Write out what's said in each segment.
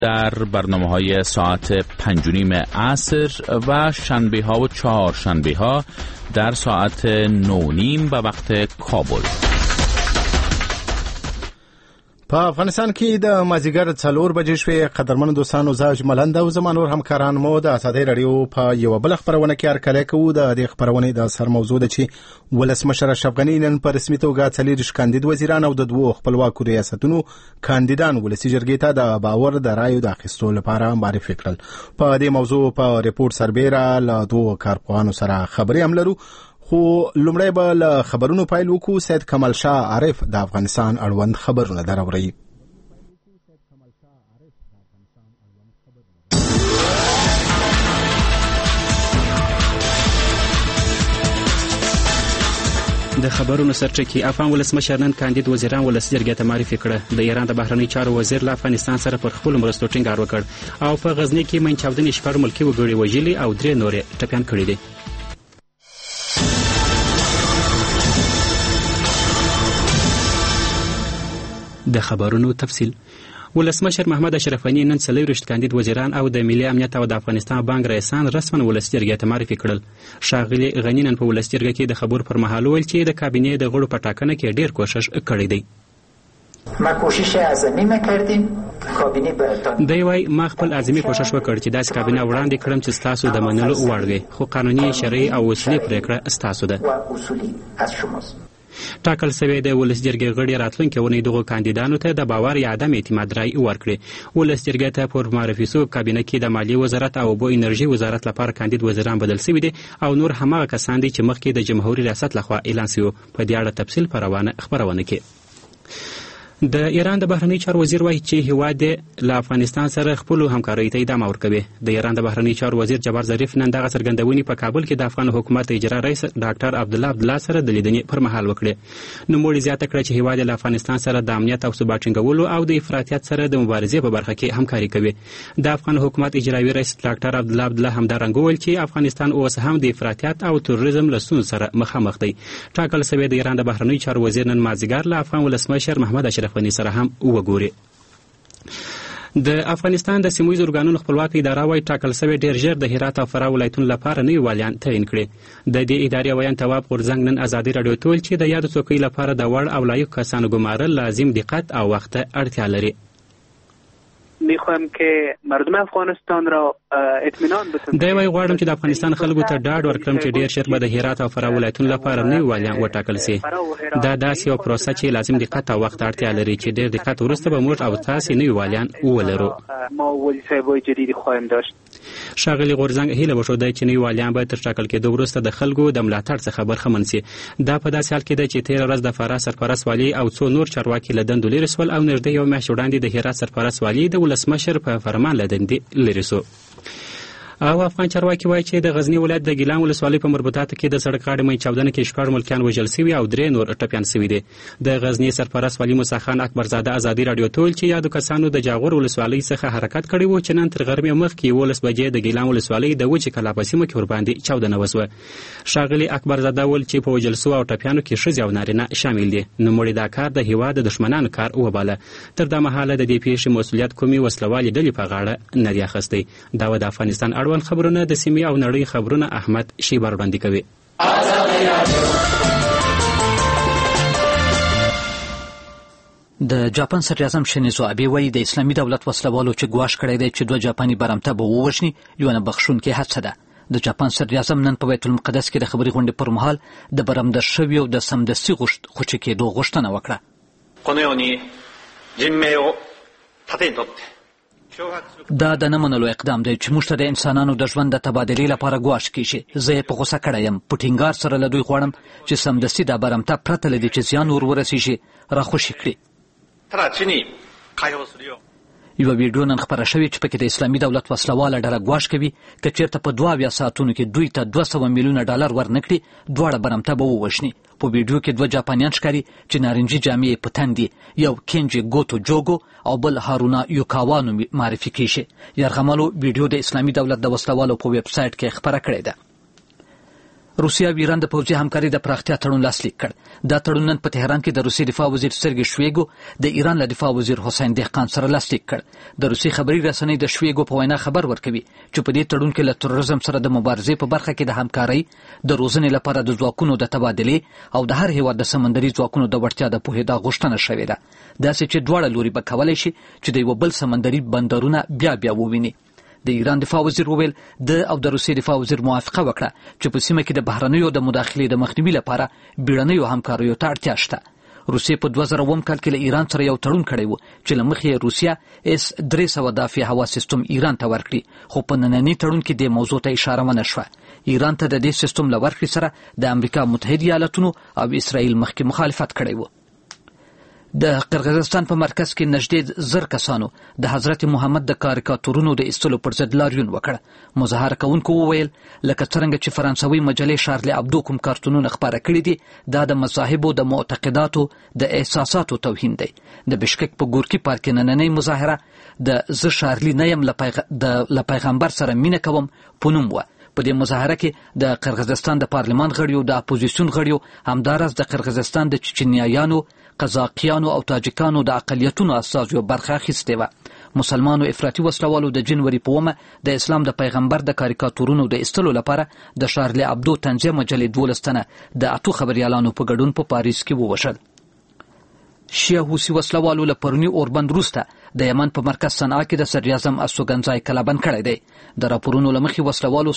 در برنامه‌های ساعت 5:30 عصر و شنبه‌ها و چهارشنبه‌ها در ساعت 9:30 به وقت کابل. په افغانستان کې د مازیګر 4 بجې شوې. قدرمن دوستانو، زه اجمل او زما نور همکاران مو د ازادۍ رادیو په یو بل خبرونه کې هرکلی کوو. د دې خبرونې د سر موضوع ده چې ولسمشر اشرف غني نن په رسمي توګه 40 کاندید وزیران او د 2 خپلواکو ریاستونو کاندیدان ولسي جرګې ته د باور د رایو د اخیستو لپاره معرفي کړل. په دې موضوع په ریپورت سربېره له 2 کارپوهانو سره خبرې هم لرو. خو لومړی به له خبرونو پیل وکړو. سید کمال شاه عارف د افغانستان اړوند خبرونه دراوړي. د خبرونو سرچکي افغان ولسمشر نن کاندید وزیران ولسي جرګې ته معرفي کړه. د ایران د بهرنی چارو وزیر له افغانستان سره پر خپل مرستو ټینګار وکړ او په غزنی کې منچاودنې شپږ ملکي وګړي وژلي او 3 نورې ټپيان کړي دي. د خبرونو تفصیل. ولسمشر محمد اشرف غني نن 40 کاندید وزیران او د ملي امنیت او د افغانستان بانک رئیسان رسماً ولسي جرګې ته معرفي کړل. ښاغلي غني نن په ولسي جرګې کې د خبرو پر مهال وویل چې د کابینې د غړو په ټاکنه کې ډېر کوشش کړی دی. ما کوشش اعظمي کړم کابینه برتان دی وای ما خپل اعظمي کوشش وکړ چې داسې کابینه وړاندې کړم چې تاسو د منلو وړ وي، خو قانوني شرعي او اصولي پریکړه تاسو ده. اصولي از شماست. ټاکل شوی د ولس جرګې غړي راتلونکي ونې دغو کاندیدانو ته د باور یا عدم اعتماد رای ورکړي. ولس جرګې ته پر معرفي شوې کابینه کې د مالیې وزارت او اوبو انرژي وزارت لپاره کاندید وزیران بدل شوي دي او نور هماغه کسان دي چې مخکې د جمهوریت ریاست لخوا اعلان شوي. په دې اړه تفصیل په روانه خبرونه کې. د ایران د بهرنی چارو وزیر وایي چې هیواد له افغانستان سره خپل همکارۍ ته ادامه ورکوي. د ایران د بهرنی چارو وزیر جبار ظریف نن دغه څرګندونې په کابل کې د افغان حکومت اجرا رئیس ډاکټر عبدالله سره د لیدنې پر مهال وکړې. نوموړي زیاته کړه چې هیواد له افغانستان سره د امنیت او ثبات ټینګولو او د افراطیت سره د مبارزې په برخه کې همکاري کوي. د افغان حکومت اجرایي رئیس ډاکټر عبدالله همدارنګه وویل چې افغانستان اوس هم د افراطیت او تروریزم له ستونزو سره مخامخ دی. ټاکل شوی د ایران د بهرنی چارو وزیر نن مازدیګر له افغان ولسمشر محمد اشرف غني سره هم وګوري. د افغانستان د سیمویز ارګانونو خپلواکي اداره وايي ټاکل شوی ډیر ژر د هرات او فراه ولایتونو لپاره نوي والیان تعیین کړي. د دې ادارې ویان تواب غورځنګ نن ازادي رادیو ته ویل چې د یادو څوکۍ لپاره د وړ او لایق کسانو ګمارل لازم دقت او وخت اړتیا لري. میخوایم که مردم افغانستان را اطمینان بدم. دی وايي غواړم چې د افغانستان خلکو ته ډاډ ورکړم چې ډیر ژر به د هرات او فراه ولایتونو لپاره نوي والیان وټاکل شي. دا داسې یو پروسه چې لازم دقت او وخت اړتیا لري چې ډیر دقت وروسته به موږ او تاسو نوي والیان ولرو. ما وظیفه‌های جدید خواهیم داشت. ښاغلي غورځنګ هیله وښوده چې نوي والیان به تر ټاکل کېدو وروسته د خلکو د ملاتړ څخه برخمن شي. دا په داسې حال کې ده چې تېره ورځ د فراه سرپرست والي او څو نور چارواکي له دندو لرې شول او نږدې یو میاشت وړاندې د هرات سرپرست والي د ولسمشر په فرمان له دندې لرې شو. او افغان چارواکي وایي چې د غزنی ولایت د ګیلان ولسوالۍ په مربوطاتو کې د سړک غاړې منچاودنې کې 6 ملکیان وژل شوي او 3 نور ټپیان شوي دي. د غزنی سرپرست والي موسی خان اکبرزاده ازادي رادیو ته ویل چې یادو کسانو د جاغور ولسوالۍ څخه حرکت کړی و چې نن تر غرمې مخکې 11 بجې د ګیلان ولسوالۍ د وچې کلا په سیمه کې ورباندې چاودنه وسوه. ښاغلي اکبرزاده ویل چې په وژل شوو او ټپیانو کې ښځې او نارینه شامل دي. نوموړي دا کار د هیواد د دښمنانو کار وباله. تر دا مهاله د دې پیښې مسؤلیت کومې وسلوالې ډلې په غاړه نه دی اخیستی. دا و د افغانستان اړوند خبرونه د سیمې او نړۍ خبرونه احمد شیبر وړاندې کوي. د جاپان صدراعظم شینزو آبه وایي د اسلامي دولت وسلوالو چې ګواښ کړی دی چې 2 جاپاني برمته به ووژني یو نه بخښونکې هڅه ده. د جاپان صدراعظم نن په بیت المقدس کې د خبري غونډې پر مهال د برمده شویو د سمدستي خوشي کېدو غوښتنه وکړه. دا د نه منلو اقدام دی چې موږ ته د انسانانو د ژوند د تبادلې لپاره ګواښ کیږي. زه یې په غوسه کړی یم. په ټینګار سره له دوی غواړم چې سمدستي دا برمته پرته له دې چې زیان ورسیږي راخوشي کړي. یوه ویډیو نن خپره شوې چې پکې د اسلامي دولت وسلواله ډله ګواښ کوي که چېرته په 2 ساعتونو کې دوی ته $200 میلیونه ورنکړي دواړه برمته به ووژني. په ویډیو کې 2 جاپانیان ښکاري چې نارنجي جامې په تن دي. یو کینجي ګوتو جوګو او بل هارونا یوکاوا نوم معرفي کیږي. یرغملو ویډیو د اسلامي دولت د وسلوالو په ویب سایټ کې خپره کړې ده. روسیا او ایران د پوځي همکاري د پراختیا تړون لاسلیک کړ. دا تړون نن په تهران کې د روسي دفاع وزیر سرګي شویګو د ایران له دفاع وزیر حسین دهقان سره لاسلیک کړ. د روسي خبري رسنۍ د شویګو په وینا خبر ورکوي چې په دې تړون کې له تروریزم سره د مبارزې په برخه کې د همکارۍ، د روزنې لپاره د ځواکونو د تبادلې او د هر هیواد د سمندري ځواکونو د وړتیا د پوهېدا غوښتنه شوې ده. داسې چې دواړه لوري به کولی شي چې د یو بل سمندري بندرونه بیا وویني. د ایران دفاع وزیر وویل د روسي دفاع وزیر موافقه وکړه چې په سیمه کې د بهرنیو د مداخلې د مخنیوي لپاره بیړنیو همکاریو ته اړتیا شته. روسیې په 2000 کال کې له ایران سره یو تړون کړی و چې له مخې روسیا S-300 دافع هوا سیستم ایران ته ورکړي، خو په ننني تړون کې د موضوع ته اشاره ونه شوه. ایران ته د دې سیستم له ورکړې سره د امریکا متحده ایالاتونو او اسرائیل مخکې مخالفت کړی و. د قرغیزستان په مرکز کې نږدې 1000 کسانو د حضرت محمد د کاریکاتورونو د ایستلو پر ضد لاریون وکړ. مظاهره کوونکو وویل لکه څرنګه چې فرانسوي مجلې شارلي ابدو کوم کارتونونه خپاره کړي دي، دا د مذاهبو د معتقداتو د احساساتو توهین دی. د بشکک په ګورکی پارک نننۍ مظاهره د زه شارلي نه یم له پیغمبر سره مینه کوم په نوم وه. په دې مظاهره کې د قرغیزستان د پارلمان غړیو، د اپوزیسیون غړیو، همداراز د قرغیزستان د چچنیایانو، قزاقیانو او تاجکانو د اقلیتونو استازو برخه اخیستې وه. مسلمانو افراطي وسلوالو د جنوري په 1 د اسلام د پیغمبر د کاریکاتورونو د ایستلو لپاره د شارلي ابدو طنزیه مجلې 12 تنه د 8 خبریالانو په ګډون په پاریس کې ووژل. شیعه حوثي وسلوالو له پروني اوربند وروسته د یمن په مرکز صنعا کې د صدراعظم استوګنځای کلابند کړی دی. د راپورونو له مخې وسلوال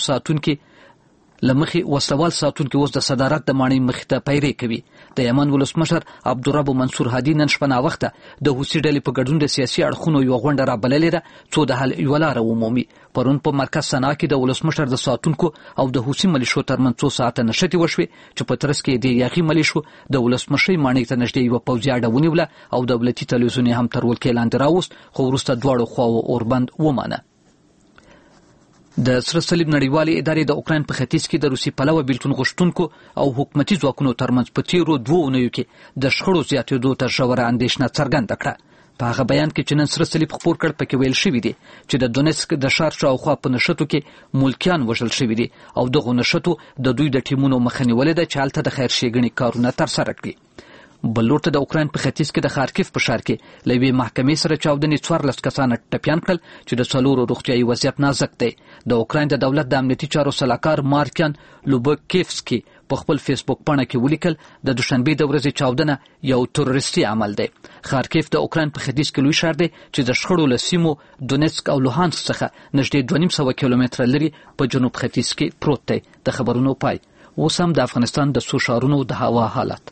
ساتونکي اوس د صدارت د ماڼۍ مخې ته پیرې کوي. د یمن ولسمشر عبدالرب منصور هادي نن شپه ناوخته د حوثي ډلې په ګډون د سیاسي اړخونو یوه غونډه رابللې ده څو د حل یوه لاره ومومي. پرون په مرکز صنعا کې د ولسمشر د ساتونکو او د حوثي ملیشو ترمنځ 2 ساعته نښتې وشوې چې په ترڅ کې د یاغي ملیشو د ولسمشرۍ ماڼۍ ته نږدې یوه پوځي اډه ونیوله او دولتي تلویزیون هم تر ولکې لاندې راوست، خو وروسته دواړو خواوو اوربند ومانه. د سره صلیب نړیوالې ادارې د اوکراین په ختیځ کې د روسي پلوه بیلتون غوښتونکو او حکومتي ځواکونو ترمنځ په تیرو 2 اونیو کې د شخړو زیاتېدو ته ژوره اندېښنه څرګنده کړه. په هغه بیان کې چې نن سره صلیب خپور کړ پکې ویل شوي دي چې د دونیسک د ښار شاوخوا په نښتو کې ملکیان وژل شوي دي او دغو نښتو د دوی د ټیمونو مخه نیولې ده چې هلته د خیر ښېګڼې کارونه ترسره کړي. بل لور ته د اوکراین په ختیځ کې د خارکیف په ښار کې له یوې محکمې سره چاودنې 14 کسان ټپیان کړل چې د 4 روغتیایي وضعیت نازک دی. د اوکراین د دولت د امنیتي چارو سلاکار مارکیان لوبکیفسکي په خپل فیسبوک پاڼه کې ولیکل د دوشنبې د ورځې چاودنه یو تروریستي عمل دی. خارکیف د اوکراین په ختیځ کې لوی ښار دی چې د شخړو له سیمو دونیسک او لوهانسک څخه نږدې 2.5 کیلومتره لري په جنوب ختیځ کې پروت دی. د خبرونو پای. اوس هم د افغانستان د څو ښارونو د هوا حالت.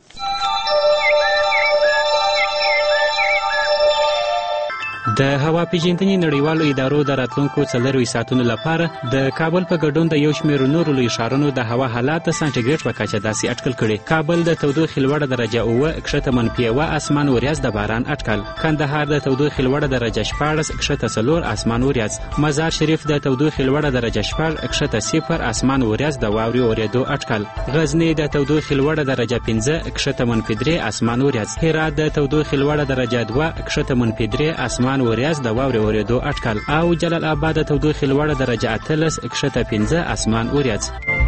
د هوا پیژندنې نړیوالو ادارو د راتلونکو 4 ساعتونو لپاره د کابل په ګډون د یو شمېر نورو لوی ښارونو د هوا حالات د سانټیګریډ په کچه داسې اټکل کړي. کابل د تودوخې لوړه درجه 9، کښته -1 اسمان وریځ د باران اټکل. کندهار د تودوخې لوړه درجه 14، کښته 4 اسمان وریځ. مزار شریف د تودوخې لوړه درجه 4، کښته 0 اسمان وریځ د واورې اورېدو اټکل. غزنی د تودوخې لوړه درجه 5، کښته -3 اسمان وریځ. هرات د تودوخې لوړه درجه 2، کښته -3 اسمان وریځ د واورې اورېدو اټکل. او جلال آباد د تودوخې لوړه درجه 18، کښته 15 اسمان وریځ.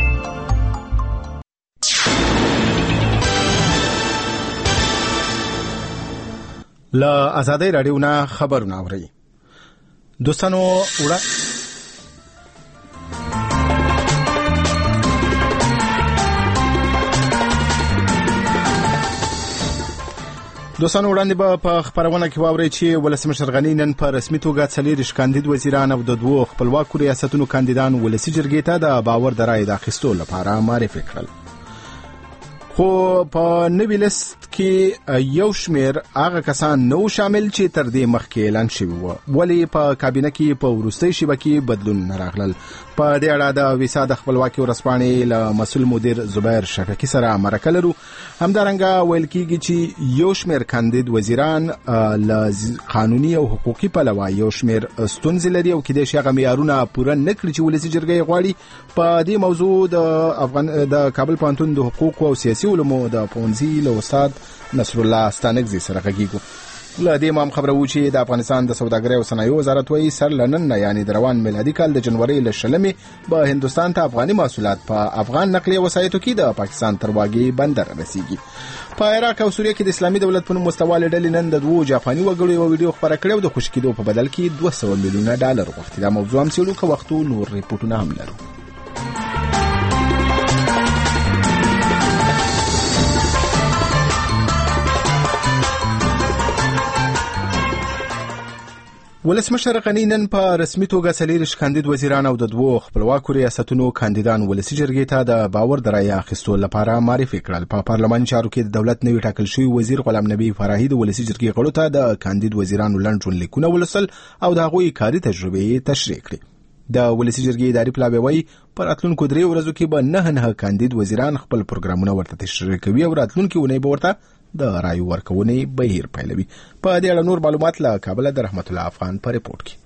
له آزادۍ راډیو نه خبرونه اورئ. دوستانو وړاندې به په خبرونه کې واورئ چې ولسمشر غني نن په رسمي توګه 4 کاندید وزیران او د 2 خپلواکو ریاستونو کاندیدان ولسي جرګې ته د باور د رایې د اخیستو لپاره معرفي کړل. خو په نوي لیست کې یو شمېر هغه کسان نو شامل چې تر دې مخکې اعلان شوي وو، ولې په کابینه کې په وروستۍ شیبه کې بدلون نه راغلل. په دې اړه د ویسا د خپلواکۍ ورځپاڼې له مسؤل مدیر زبیر شفیقي سره مرکه لرو. همدارنګه ویل کېږي چې یو شمېر کاندید وزیران له قانوني او حقوقي پلوه یو شمېر ستونزې لري او کېدای شي هغه معیارونه پوره نه کړي چې ولسي جرګه یې غواړي. په دې موضوع د کابل پوهنتون د حقوقو او سیاسي علومو د پوهنځي له استاد نصر الله ستانکزي سره غږیږو. له دې هم خبره و چې د افغانستان د سوداګرۍ او صنایعو وزارت وایي سر لنن یعنی د روان میلادي کال د جنوري له 20 به هندستان ته افغاني محصولات په افغان نقلیه وسایطو کې د پاکستان تر واګي بندر رسیږي. په عراق او سوریه کې د اسلامي دولت په نوم مستوالې ډلې نن د 2 جاپاني وګړو یو ویډیو خبره کړې او د خوشکېدو په بدل کې $200 میلیونه غوښتي. دا موضوع هم څېړو که وختو نور ریپورټونه هم لرو. ولسمشر غنی نن په رسمي توګه 4 کاندید وزیران او د 2 خپلواکو ریاستونو کاندیدان ولسی جرګې ته د باور د رایې اخیستو لپاره معرفي کړل. په پارلماني چارو کې د دولت نوی ټاکل شوی وزیر غلام نبی فرهی د ولسی جرګې غړو ته د کاندید وزیرانو لنډون لیکونه ولسل او د هغوی کاري تجربې تشریح کړې. د ولسی جرګې اداري پلاوی وایي په راتلونکو 3 ورځو کې به 9 کاندید وزیران خپل پروګرامونه ورته تشریح کوي او راتلونکي ونې به ورته د رایو ورکونې بهیر پیلوي. په دې اړه نور معلومات له کابل د رحمت الله افغان په ریپورت کې.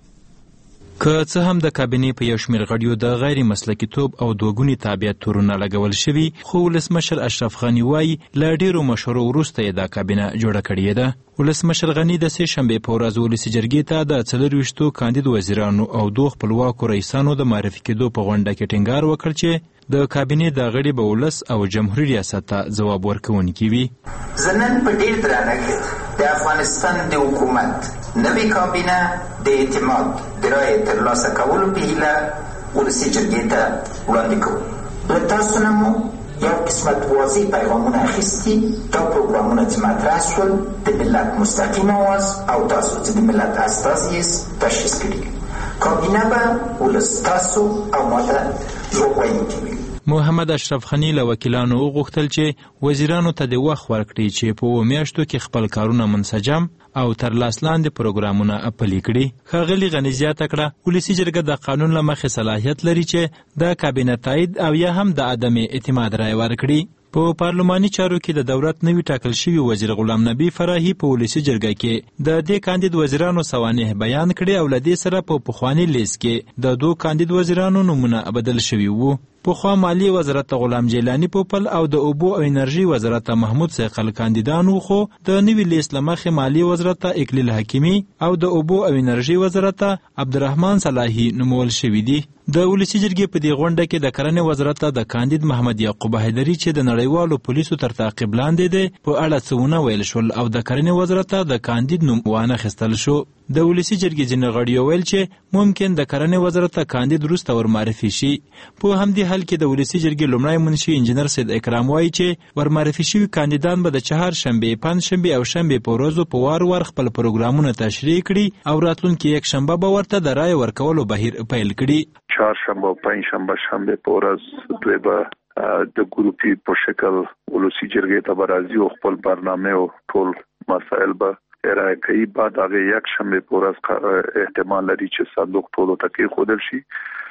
که څه هم د کابینې په یو شمېر غړیو د غیر مسلکي توب او دوګوني تابعیت تورونه لګول شوي، خو ولسمشر اشرف غني وایي له ډېرو مشورو وروسته یې دا کابینه جوړه کړې ده. ولسمشر غني د سې شنبې په ورځ ولسي جرګې ته د 24 کاندید وزیرانو او 2 خپلواکو رئیسانو د معرفي کېدو په غونډه کې ټینګار وکړ چې د کابینې د غړي به ولس او جمهوریت ریاست ته ځواب ورکوونکي وي. زه نن په ډېر درنښت د افغانستان د حکومت نوې کابینه د اعتماد د رایې ترلاسه کولو په هیله ولسي جرګې ته وړاندې کوو. له تاسو نه مو یو قسمت واضح پیغامونه اخیستي. دا پروګرامونه چې مطرح شول د ملت مستقیم آواز او تاسو چې د ملت استازي یاست تشخیص کړي. کابینه به ولس تاسو او ما ته ځواب ویونکي وي. محمد اشرف غني له وکیلانو وغوښتل چې وزیرانو ته د وخت ورکړي چې په میاشتو کې خپل کارونه منسجم او تر لاس لاندې پروګرامونه پلي کړي. ښاغلي غني زیاته کړه ولسي جرګه د قانون له مخې صلاحیت لري چې د کابینه تایید او یا هم د عدم اعتماد رایې ورکړي. په پارلماني چارو کې د دولت نوی ټاکل شوی وزیر غلام نبی فرهی په ولسي جرګه کې د دې کاندید وزیرانو سوانح بیان کړي او لدې سره په پخوانی لیست کې د 2 کاندید وزیرانو نومونه بدل شوي وو. پخوا مالی وزارت غلام جیلانی پوپل او د اوبو او انرژي وزارت محمود سیقل کاندیدان وو، خو د نوي لیست لمخې مالی وزارت اکلیل حکیمی او د اوبو او انرژي وزارت عبدالرحمن صلاحی نومول شوي دي. د ولسي جرګې په دې غونډه کې د کرنې وزارت د کاندید محمد یعقوب حیدري چې د نړیوالو پولیسو تر تعقیب لاندې دی په اړه څه ویل شول او د کرنې وزارت د کاندید نوم وانخیستل شو. د ولسي جرګې ځینې غړي ویل چې ممکن د کرنې وزارت کاندید وروسته ورمعرفي شي. په همدې حال کې د ولسي جرګې لومړی منشي انجینر سید اکرام وایي چې ورمعرفي شوي کاندیدان به د چهارشنبې، پنجشنبې او شنبې په ورځو په وار وار خپل پروګرامونه تشریح کړي او راتلونکي یکشنبه به ورته د رایې ورکولو بهیر پیل کړي. چهارشنبه او پنجشنبه، شنبه په ورځ دوی به د ګروپي په شکل ولسي جرګې ته راځي او خپل برنامه او ټول مسایل به ارائه کوي. بعد هغه یکشنبه په ورځ احتمال لري چې صندوق ټولو ته کېښودل شي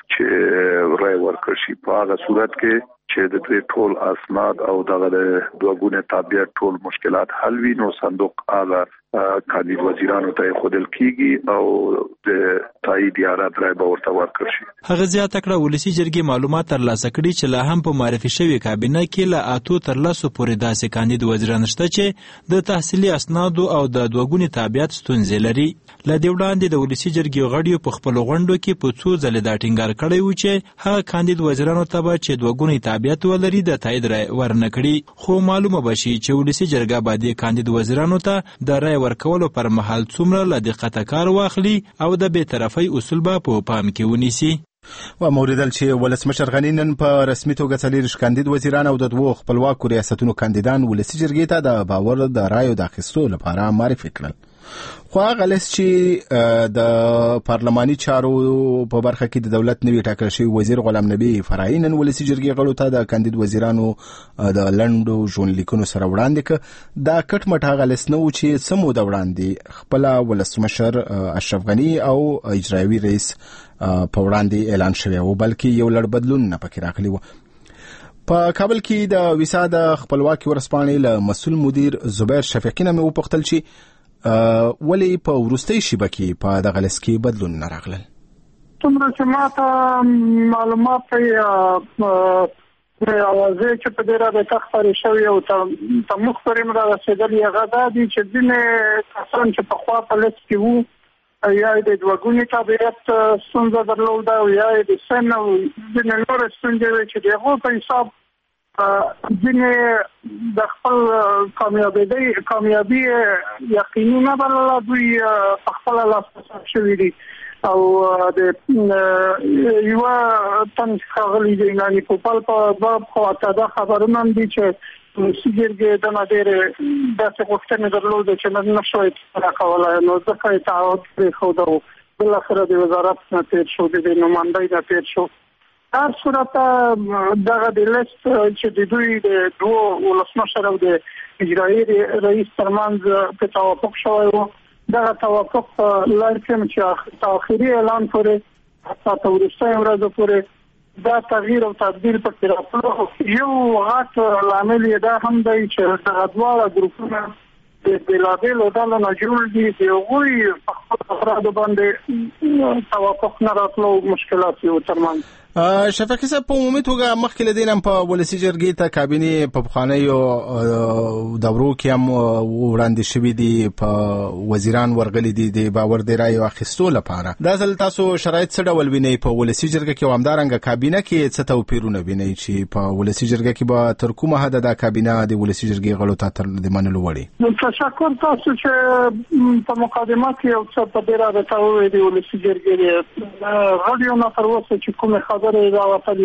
چې رایې ورکړل شي. په هغه صورت کې چې د دوی ټول اسناد او دغه دوګونه تابعیت ټول مشکلات حل وي، نو صندوق هغه کاندید وزیرانو ته خودل کیږي او د تایید یا رد رای به ورته ورکړل شي. هغه زیاته کړه ولسي جرګې معلومات ترلاسه کړي چې لا هم په معرفي شوی کابینه کې له 8 تر 10 پورې داسې کاندید وزیران شته چې د تحصیلي اسنادو او د دوګوني تابعیت ستونزې لري. له دې وړاندې د ولسي جرګې غړیو په خپل غونډو کې په څو ځلې دا ټینګار کړی و چې هغه کاندید وزیرانو ته به چې دوګوني تابعیت ولري د تایید رای ورنکړي. خو معلومه بشي چې ولسي جرګه به د کاندید وزیرانو ته د رای ورکولو پر مهال څومره له دقته کار واخلي او د بی‌طرفۍ اصول به په پام کې ونیسي. و موریدل چې ولسمشر غني نن په رسمي توګه 4 کاندید وزیران او د 2 خپلواکو ریاستونو کاندیدان ولسي جرګې ته د باور د رایو د اخیستو لپاره معرفي کړل. خو هغه لیست چې د پارلماني چارو په برخه کې د دولت نوی ټاکل شوی وزیر غلام نبی فرهی نن ولسي جرګې غړو ته د کاندید وزیرانو د لنډو ژوندلیکونو سره وړاندې کړ. دا کټ مټ هغه لیست نه و چې څه موده وړاندې خپل ولسمشر اشرف غني او اجرایوي رئیس په وړاندې اعلان شوی و، بلکې یو لړ بدلون نه پکې راغلی و. په کابل کې د ویسا د خپلواکي ورځپاڼې له مسؤل مدیر زبیر شفیقي نه مې وپوښتل چې ولې په وروستۍ شیبه کې په دغه لیست کې بدلون نه راغلل. څومره چې ما ته معلومات اوازې چې په دې رابطه خپرې شوې او ته موږ پورې را رسېدلې هغه دا دي چې ځینې کسان چې پخوا په لیست کې وو یا د دوګونی تابعیت ستونزه درلوده او یا د سن او ځینې نور ستونزې چې دغه په حساب ځینې د خپل کامیابی یقیني نه بلله دوی په خپل لاس شوي دي او د یو تن خغلی دی نه په پال په باب خو اته خبرونه دي چې سیګرګه د نادر د څه وختونه درلوده چې نه نشوي راکولای نو ځکه تعهد په خو درو بل اخر د وزارت نه تیر شو د نمائندای نه تیر شو هر صورت دغه د لیست چې د دوی د دوه ولسمشر او د اجرایي رئیس ترمنځ په توافق شوی و دغه توافق لارکم چې تاخیری اعلان کړي حتی ورسته ورځ پورې دا تغییر او تبديل په کې راغلو یو غاټ لامل یې دا هم دی چې د غدواله ګروپونه د بلابل او د نه جوړ دي چې وګوري په خپل افراد باندې توافق نه راتلو مشکلات یو ترمن شفیقي صاحب په عمومي توګه مخکې له دې هم په ولسی جرګې ته کابینه په بخانیو دورو کې هم وړاندې شوې دي په وزیران ورغلي دي د باور دی رای واخیستو لپاره دا ځل تاسو شرایط څه ډول وینئ په ولسی جرګه کې همدارنګه کابینه کې څه توپیرونه وینئ چې په ولسی جرګه کې به تر کومه حد د کابینه د ولسی جرګې غړو ته تر د منلو وړي تشکر تاسو چې په مقدمه کې او څه په ډیره راټولې دی ولسی جرګې غړي نه تر اوسه چې کومه خبره دا وتلی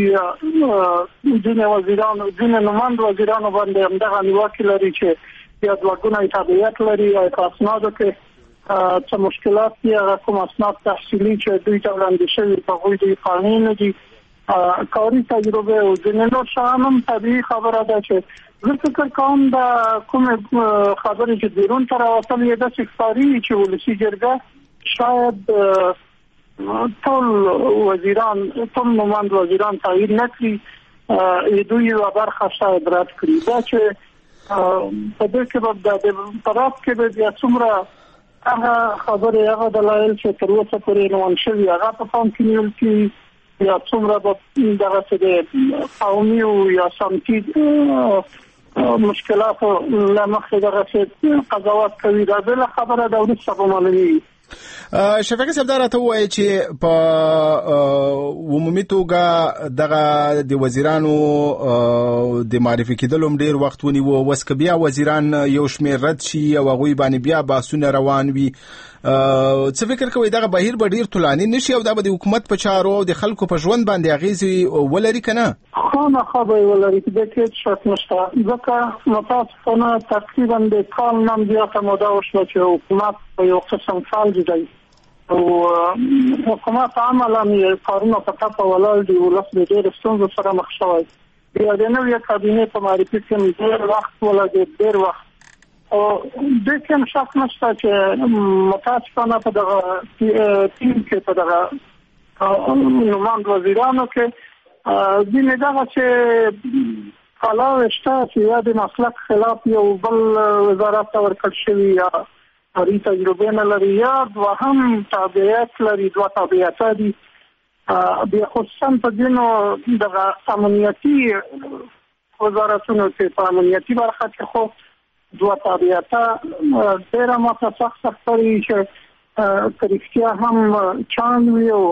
هغه ځینې وزیران ځینې نماینده وزیران باندې همدغه نیوکې لري چې یا دوګونی تابعیت لري او اسنادو کې څه مشکلات دي هغه کوم اسناد تحصیلي چې دوی ته وړاندې شوي په هغوی د قانون نه دي کاري تجربه او ځینې نور شیان هم طبیعي خبره ده چې زه فکر کوم دا کوم خبرې چې بیرون ته راوتلې یې داسې ښکاري چې ولسي جرګه شاید ټول وزیران ټول نماینده وزیران تایید نکړي دوی یو برخه شاید رد کړي دا چې په دې کې د طرف کې به بیا څومره هغه خبره هغه دلایل چې تر اوسه پورې روان شوي هغه په پام کې نیول کېږي یا څومره به دغه څه د قومي او یا سمتي مشکلات له مخې دغه څه قضاوت کوي دا بله خبره ده وروسته به معلومېږي شفیقي صاحب دا راته وایي چې په عمومي توګه دغه د وزیرانو د معرفي کېدلو ډیر وخت ونیو اوس که بیا وزیران یو شمېر رد شي او هغوی باندې بیا بحثونه روان وي څه فکر کوئ دغه بهیر به ډیر طولاني نشي او دا به د حکومت په چارو او د خلکو په ژوند باندې اغیزې ولري که نه خامخا به یې ولري چې د هېڅ شک نشته ځکه متاسفانه تقریبا د کال نه زیاته موده وشوه چې حکومت په یو قسم فلج دی او حکومت عملا یې کارونه په ټپه ولاړ دي ولس د ډېرو ستونزو سره مخ شوی بیا د نوې کابینې په معرفي کې ډېر وخت ولګېد ډېر وخت او د کوم شک نشته چې متاسفانه په دغه ټیم کې په دغه نماینده وزیرانو کې ځینې دغه چې کلاوې شته چې یا د مسلک خلاف یو بل وزارت ته ورکړل شوي یا کاري تجربه نه لري یا دوهم تابعیت لري دوه تابعیت دي بیا خصوصا په ځینو دغه امنیتي وزارتونو کې په امنیتي برخه کې خو دوه تابعیت ډېره ماته سخت ښکاري چې کرکټیا هم چاند وي او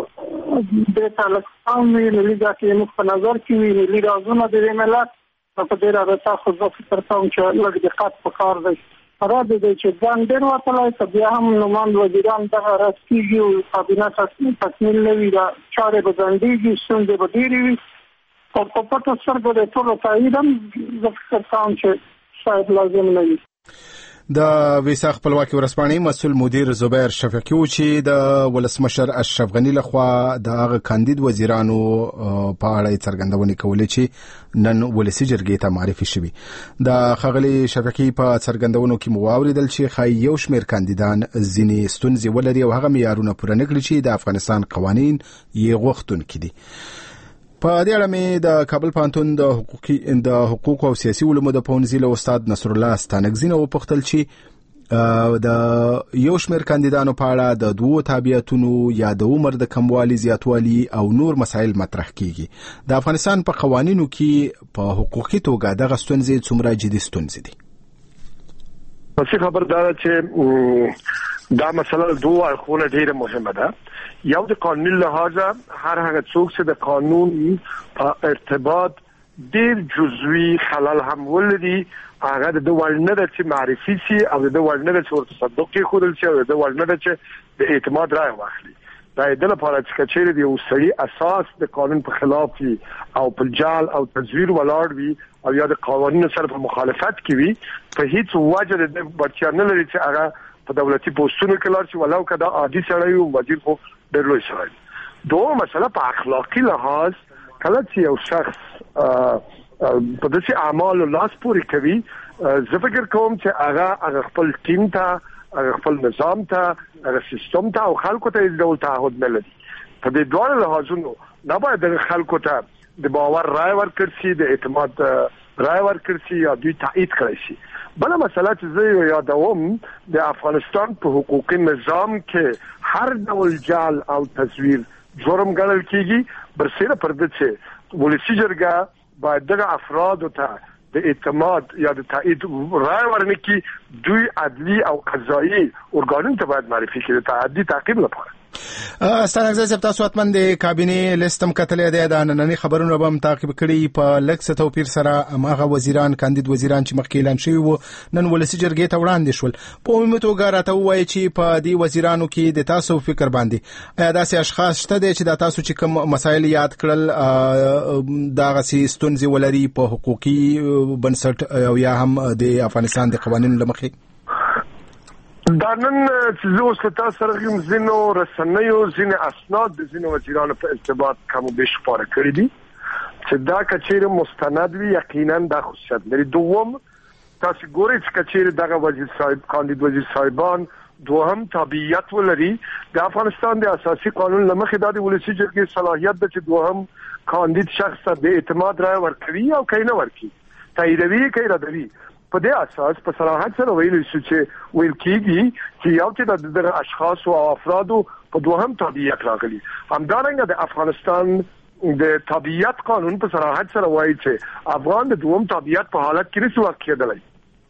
د تعلق هم وي لږه کې موږ په نظر کې وي ملي رازونه د ملت په ډېره راته خو زه فکر کوم چې لږ دقت پکار دی راځي چې ځان ډېر وتلای چې بیا هم نماینده وزیران دغه راځي او کابینه تکمیل نه وي دا چارې به ځندېږي ستونزې به ډېرې وي او په پټو سترګو د ټولو تایید هم زه فکر کوم چې شاید لازم نه وي د ویسا خپلواکي ورځپاڼې مسؤل مدیر زبیر شفیقي و چې د ولسمشر اشرف غنی لخوا د هغه کاندید وزیرانو په اړه څرګندونې کولې چې نن ولسی جرګې ته معرفي شوي د ښاغلي شفیقي په څرګندونو کې مو واوریدل چې ښایي یو شمېر کاندیدان ځینې ستونزې ولري او هغه معیارونه پوره نه کړي چې د افغانستان قوانین یې غوښتونکي دي په دې اړه مې د کابل پوهنتون د حقوق او سیاسي علومو د پوهنځي له استاد نصر الله ستانکزي نه وپوښتل چې د یو شمېر کاندیدانو په اړه د دوو تابعیتونو یا د عمر د کموالي زیاتوالي او نور مسایل مطرح کیږي. د افغانستان په قوانینو کې په حقوقي توګه دغه ستونزې څومره جدي ستونزې دي؟ پس خبردار چې دا مسله دوه اړخونه ډیره مهمه ده. یو د قانون لحاظه هر هغه څوک چې د قانون په ارتباط ډیر جزوی خلل هم ولري هغه د ولنه چې معرفي شي او د ولنه چې ورته صدق کې خورل شي او د ولنه چې د اعتماد رائے واخلي. دا د لپاره چې چیرې د یو سړي اساس د قانون په خلاف وي او په جال او تزویر ولاړ وي او یا د قوانینو سره په مخالفت کې وي په هیڅ وجه د بچیان نه لري چې هغه په دولتي پوسټونو کې لاړ شي ولو کدا عادي سړی او وزیر خو ډېر لوی سړی. دوه مسله په اخلاقی لحاظ کله چې یو شخص په داسې اعمالو لاس پورې کوي زه فکر کوم چې هغه خپل ټیم ته خپل نظام ته هغه سیستم ته او خلکو ته د ډول تعهد نه لري. په دې ډول لحاظونو نه باید د خلکو ته د باور رائے ورکړي شي د اعتماد رائے ورکړي شي یا دوی تایید کړي شي. بل مسله چې زه یادوم د افغانستان په حقوقي نظام کې هر ډول جال او تزویر جرم ګڼل کیږي برسره پر دې چې ولسی جرګه باید دغه افراد ته د اعتماد یا د تایید رائے ورنکړي دوی عدلی او قضایي ارګانونو ته باید معرفي کړي ته عدلی تعقیب لپاره. ستانګزه چې تاسو اتمن د کابینې لیستم کتلې ده د نننی خبرونو به تعقیب کړي په لکس توپیر سره هغه وزیران کاندید وزیران چې مخکې اعلان شوی وو نن ولسی جرګې ته وړاندې شول. په عمومي توګه راته وایي چې په دې وزیرانو کې د تاسو فکر باندې آیا داسې اشخاص شته دي چې د تاسو چې کوم مسایل یاد کړل دغه ستونزې ولري په حقوقي بنسټ او یا هم د افغانستان د قوانینو لمخې؟ دا نن چې زه اوس تاسو سره کوم زینو رسنیو زینو اسناد د زینو وزیرانو په ارتباط کوم به شپاره کړی دي چې دا کچېره مستند وي یقینا د خصوصیت لري. دوم تاسو ګورئ چې کچېره دغه وزیر صاحب کاندید وزیر صاحبان دوهم تابعیت ولري د افغانستان د اساسي قانون لمخې د ولسی جرګې صلاحیت د چې دوهم کاندید شخص ته د اعتماد رائے ورکړي او کینه ورکړي تاییدوي کوي ردوي. په دې اساس په صراحت سره ویل شو چې ویل کېږي چې یو چې د اشخاص او افرادو په دوهم تابعیت راغلي. همدارنګه د افغانستان د تابعیت قانون په صراحت سره وایي چې افغان د دوهم تابعیت په حالت کې نشي واقع.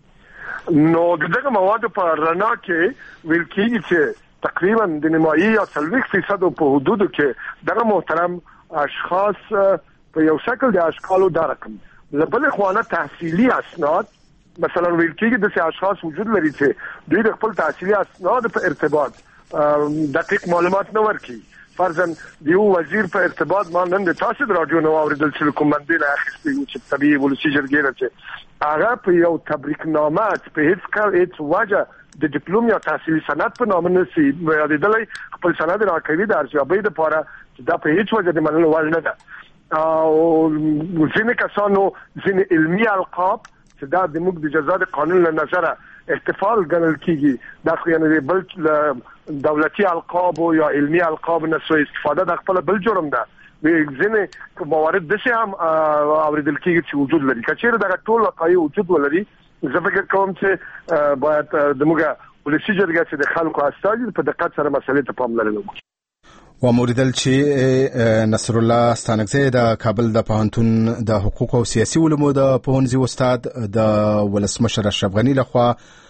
نو دغه مواد په رڼا کې ویل کېږي چې تقریبا د نیمایي یا 40% په حدودو کې دغه محترم اشخاص په یو شکل د اشکالو دا رقم لبل خوانه تحصیلی اسناد مثلا ویل کېږي د اشخاص وجود لري چې دوی د خپل تحصیلي اسناد په ارتباط دقیق معلومات نه ورکړي. فرضاً دیو وزیر په ارتباط ما نن د تاسو د رادیو نو اوریدل چې کومندې نه اخیستي چې طبيعي ولسی جرګې راځي هغه په یو تبریکنامه په هیڅ کال هیڅ وجه د ډیپلوم یا تحصیلي سند په نامه نشي یادېدلای خپل سند راکوي د ارزیابۍ لپاره چې دا په هیڅ وجه د منلو وړ نه ده. او ځینې کسانو ځینې علمي القاب چې دا د موږ د جزا د قانون له نظره احتفال ګڼل کیږي دا خو یعنی بل دولتي القاب یا علمي القاب نه سو استفاده د خپل بل جرم ده. ځینې موارد د څه هم اوریدل کیږي چې وجود لري کچېره دا ټول واقعي وجود ولري. زه فکر کوم چې باید د موږ ولسی جرګه چې د خلکو استازي په دقت سره مسلې ته پاملرنه وکړي. و موریدل چې نصر الله ستانکزی د کابل د پوهنتون د حقوق او سیاسي علومو د پوهنځي استاد د ولسمشر اشرف غنی لخوا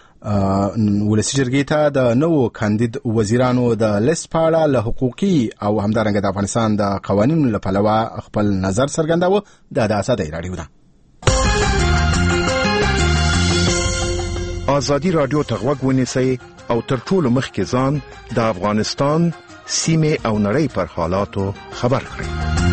ولسی جرګې ته د نوو کاندید وزیرانو د لیست په اړه له حقوقي او همدارنګه د افغانستان د قوانینو له پلوه خپل نظر څرګنداوه. د آزادۍ رادیو ده. آزادی رادیو ته غوږ ونیسئ او تر ټولو مخکې ځان د افغانستان سیمه او نړۍ پر حالاتو خبر کړئ.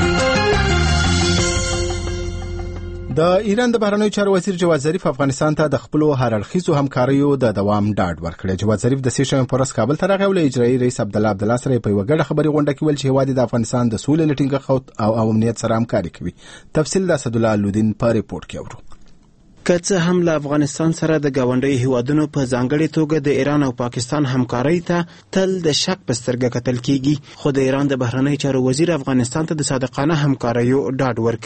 د ایران د بهرنیو چارو وزیر جواد ظریف افغانستان ته د خپل هررخیزو همکاریو د دوام ډاډ ورکړی. جواد ظریف د سیشن پرس کابل ته راغی او اجرایي رئیس عبدالله سره په وګړه خبري غونډه کې ول چې هوادي د افغانستان د سولې لټینګه او امنیت سره همکاري کوي. تفصیل د اسدالله الودین په ریپورت کې اورو. که څه هم له افغانستان سره د گاونډي هیوادونو په ځانګړي توګه د ایران او پاکستان همکارۍ ته تل د شک په سترګه کتل کیږي، خو د ایران د بهرنیو چارو وزیر افغانستان ته د صادقانه همکاریو ډاډ ورکوي.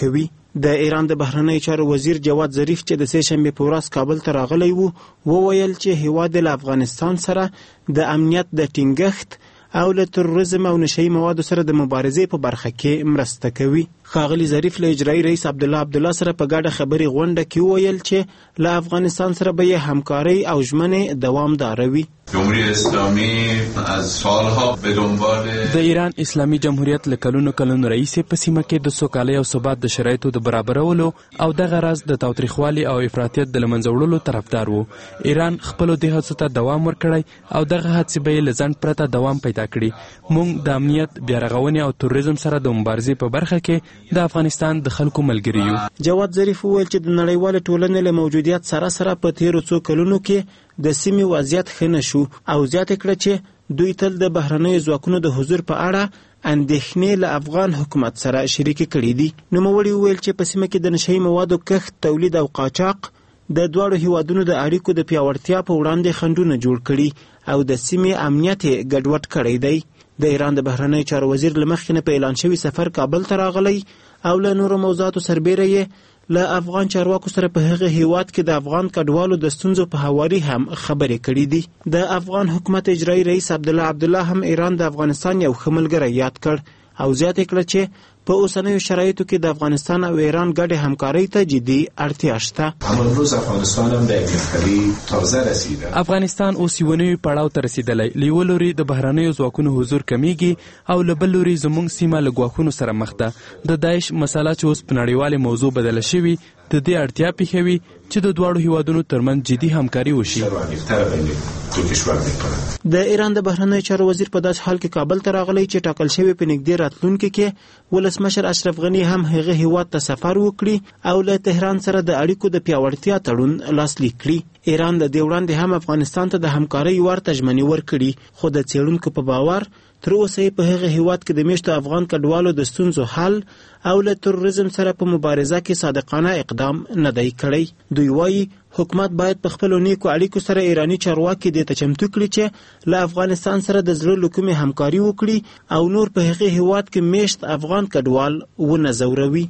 د ایران د بهرنیو چارو وزیر جواد ظریف چې د سه شنبه په ورځ کابل ته راغلی وو وویل چې هیواد له افغانستان سره د امنیت د ټینګښت او له تروریزم او نشئی موادو سره د مبارزې په برخه کې مرسته کوي. ښاغلي ظریف له اجرایي رئیس عبدالله سره په ګډه خبري غونډه کې وویل چې له افغانستان سره به یې همکاري او ژمنې دوامداره وي. جمهوری اسلامی از سالها به دنبال د ایران اسلامي جمهوریت له کلونو رئیس په سیمه کې د سوکالۍ او ثبات د شرایطو د برابرولو او دغه راز د تاوتریخوالي او افراطیت د لمنځه وړلو طرفدار وو. ایران خپل د هڅو ته دوام ورکړی او دغه هڅې به له ځنډ پرته دوام پیدا کړي. موږ د امنیت، بیارغونې او تروریزم سره د مبارزې په برخه کې د افغانستان د خلکو ملګري یو. جواد ظریف وویل چې د نړیوال ټولنې له موجودیت سره په تیرو څو کلونو کې د سیمې وضعیت ښه نه شو او زیاته کړه چې دوی تل د بهرنیو ځواکونو د حضور په اړه اندېښنې له افغان حکومت سره شریکې کړي دي. نوموړي وویل چې په سیمه کې د نشئی موادو کښت، تولید او قاچاق د دواړو هیوادونو د اړیکو د پیاوړتیا په وړاندې خنډونه جوړ کړي او د سیمې امنیت یې ګډوډ کړی دی. د ایران د بهرنیو چارو وزیر له مخکې نه په اعلان شوي سفر کابل ته راغلی او له نورو موضوعاتو سربیره یې له افغان چارواکو سره په هغه هیواد کې د افغان کډوالو د ستونزو په هواري هم خبرې کړې دي. د افغان حکومت اجرایي رئیس عبدالله هم ایران د افغانستان یو ښه ملګری یاد کړ او زیاته کړه چې په اوسنیو شرایطو کې د افغانستان او ایران ګډې همکارۍ ته جدي اړتیا شته. امروز افغانستان هم د یک تازه رسیده. افغانستان اوس یو نوی پړاو ته رسیدلی. له یوه لوري د بهرنیو ځواکونو حضور کمیږي او له بل لوري زموږ سیمه له ګواښونو سره مخ ده. د داعش مسله چې اوس په نړیوالې موضوع بدله شوي د دې اړتیا پېښوي چې د دواړو هیوادونو ترمنځ جدي همکاري وشي. د ایران د بهرنیو چارو وزیر په داسې حال کې کابل ته راغلی چې ټاکل شوی په نږدې راتلونکي کې ولسمشر اشرف غني هم هغه هیواد ته سفر وکړي او له تهران سره د اړیکو د پیاوړتیا تړون لاسلیک کړي. ایران د دې وړاندې هم افغانستان ته د همکارۍ ورته ژمنې ورکړي خو د څېړونکو په باور تر اوسه په هغه هیواد کې د میشتو افغان کډوالو د ستونزو حل او له تروریزم سره په مبارزه کې صادقانه اقدام نه دی کړی. دوی وایي حکومت باید په خپلو نیکو اړیکو سره ایراني چارواکي دې ته چمتو کړي چې له افغانستان سره د زړه له کومې همکاري وکړي او نور په هغه هیواد کې میشت افغان کډوال ونه ځوروي.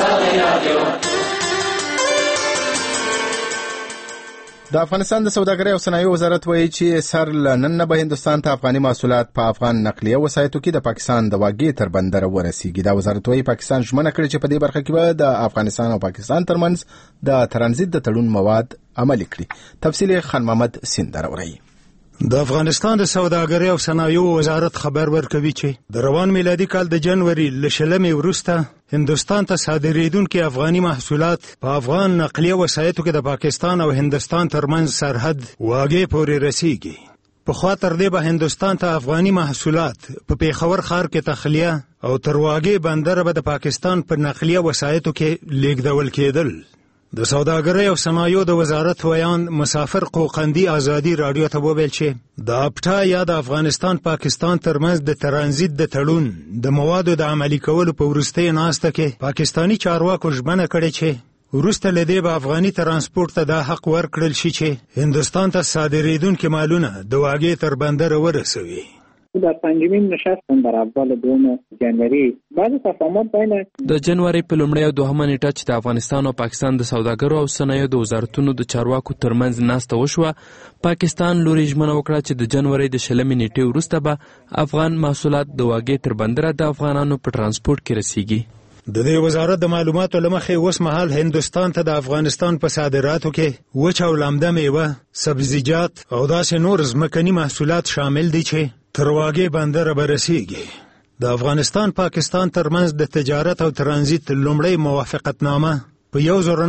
د افغانستان د سوداګرۍ او صنایعو وزارت وایي چې سر له نن نه به هندوستان ته افغاني محصولات په افغان نقلیه وسایطو کې د پاکستان د واګې تر بندره ورسیږي. دا وزارت وایي پاکستان ژمنه کړې چې په دې برخه کې به د افغانستان او پاکستان ترمنځ د ترانزیت د تړون مواد عملي کړي. تفصیل خان محمد سیندر اوري. د افغانستان د سوداګرۍ او صنایعو وزارت خبر ورکوي چې د روان میلادي کال د جنوري له 20 وروسته هندوستان ته صادریدونکي افغاني محصولات په افغان نقلیه وسایطو کې د پاکستان او هندوستان ترمنځ سرحد واګې پورې رسیږي. پخوا تر دې به هندوستان ته افغاني محصولات په پیښور ښار کې تخلیه او تر واګې بندر به د پاکستان په نقلیه وسایطو کې لیږدول کېدل. د سوداګرۍ او صنایعو د وزارت ویان مسافر قوقندي ازادي رادیو ته وویل چې د اپټا یا د افغانستان پاکستان ترمنځ د ترانزیت د تړون د موادو د عملي کولو په وروستۍ ناسته کې پاکستانی چارواکو ژمنه کړې چې وروسته له دې به افغاني ترانسپورت ته دا حق ورکړل شي چې هندوستان ته صادریدونکي مالونه د واګې تر بندره ورسوي. در پنجمین نشست در اول دوم جنوری بعض تفاهمات بین د جنوري په لومړۍ او دوهمه نیټه چې د افغانستان او پاکستان د سوداګرو او صنایعو د وزارتونو د چارواکو ترمنځ ناسته وشوه، پاکستان لوري ژمنه وکړه چې د جنوري د 20 نیټې وروسته به افغان محصولات د واګې تر بندره د افغانانو په ترانسپورت کې رسیږي. د دې وزارت د معلوماتو لمخې اوس مهال هندوستان ته د افغانستان په صادراتو کې وچ او لمده میوه، سبزیجات او داسې نور ځمکني محصولات شامل دي چې تر واګې بندره به رسیږي. د افغانستان پاکستان ترمنځ د تجارت او ترانزیت لومړی موافقتنامه په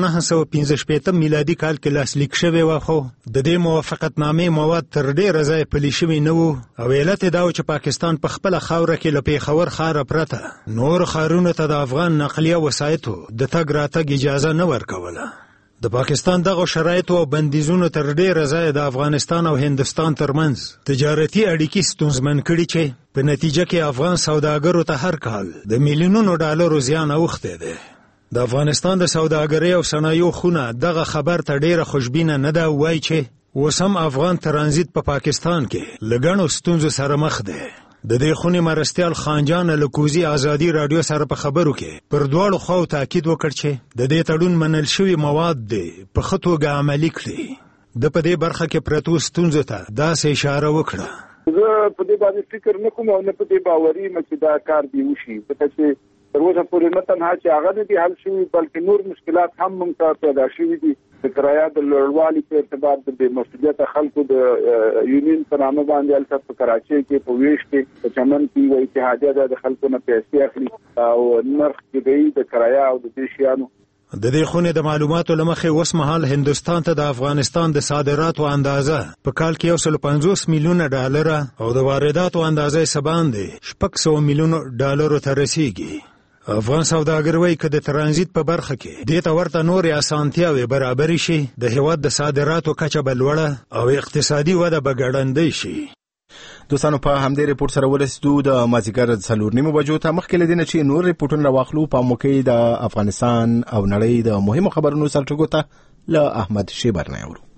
1915 میلادي کال کې لاسلیک شوې وه، خو د دې موافقتنامې مواد تر ډېره ځایه پلي شوي نه وو او علت یې دا و چې پاکستان په خپله خاوره کې له پیښور ښاره پرته نور ښارونو ته د افغان نقلیه وسایطو د تګ راتګ اجازه نه ورکوله. د پاکستان دغه شرایطو او بندیزونو تر ډېره ځایه د افغانستان او هندوستان ترمنځ تجارتي اړیکې ستونزمن کړي چې په نتیجه کې افغان سوداګرو ته هر کال د میلیونونو ډالرو زیان اوښتی دی. د افغانستان د سوداګرۍ او صنایعو خونه دغه خبر ته ډېره خوشبینه نه ده، وایي چې اوس هم افغان ترانزیت په پاکستان کې له ګڼو ستونزو سره مخ دی. د دې خونې مرستیال خانجان الکوزي ازادي رادیو سره په خبرو کې پر دواړو خواو تاکید وکړ چې د دې تړون منل شوي مواد دي په ښه توګه عملي کړي. د په دې برخه کې پرتو ستونزو ته داسې اشاره وکړه. زه په دې باندې فکر نه کوم او نه په دې باوري یم چې دا کار دی وشي، ځکه چې تر اوسه پورې نه تنها چې هغه نه دي حل شوي بلکې نور مشکلات هم موږ ته پیدا شوي دي. د کرایه د لوړوالي په ارتباط د بې مسؤلیته خلکو د یونین په نامه باندې هلته په کراچۍ کې په ویش کې په چمن کې یوه اتحادیه د خلکو نه پیسې اخلي او نرخ کېدایي د کرایه او د دې شیانو. د دې خونې د معلوماتو له مخې اوس مهال هندوستان ته د افغانستان د صادراتو اندازه په کال کې 150 میلیونه ډالر او د وارداتو اندازه یې څه باندې 600 میلیونه ډالرو ته رسیږي. افغان سوداګر وایي که د ترانزیت په برخه کې دې ته ورته نورې اسانتیاوې برابرې شي د هېواد د صادراتو کچه به لوړه او اقتصادي وده به ګړندۍ شي. دوستانو په همدې ریپورت سره ورسېدو د مازدیګر 4:30 بجو ته. مخکې له دې نه چې نور ریپورټونه راواخلو په موقع د افغانستان او نړۍ د مهمو خبرونو سرټکو ته له احمد شیبر نه اورو.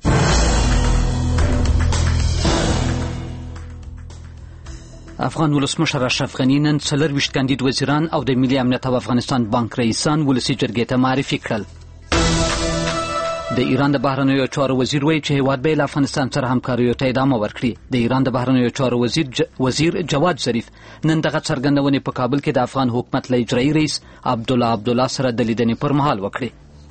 افغان ولسمشر اشرف غني نن 24 کاندید وزیران او د ملي امنیت او افغانستان بانک رئیسان ولسي جرګې ته معرفي کړل. د ایران د بهرنیو چارو وزیر وایي چې هیواد به له افغانستان سره همکاریو ته ادامه ورکړي. د ایران د بهرنیو چارو وزیر جواد ظریف نن دغه څرګندونې په کابل کې د افغان حکومت له اجرایي رئیس عبدالله سره د لیدنې پر مهال وکړي.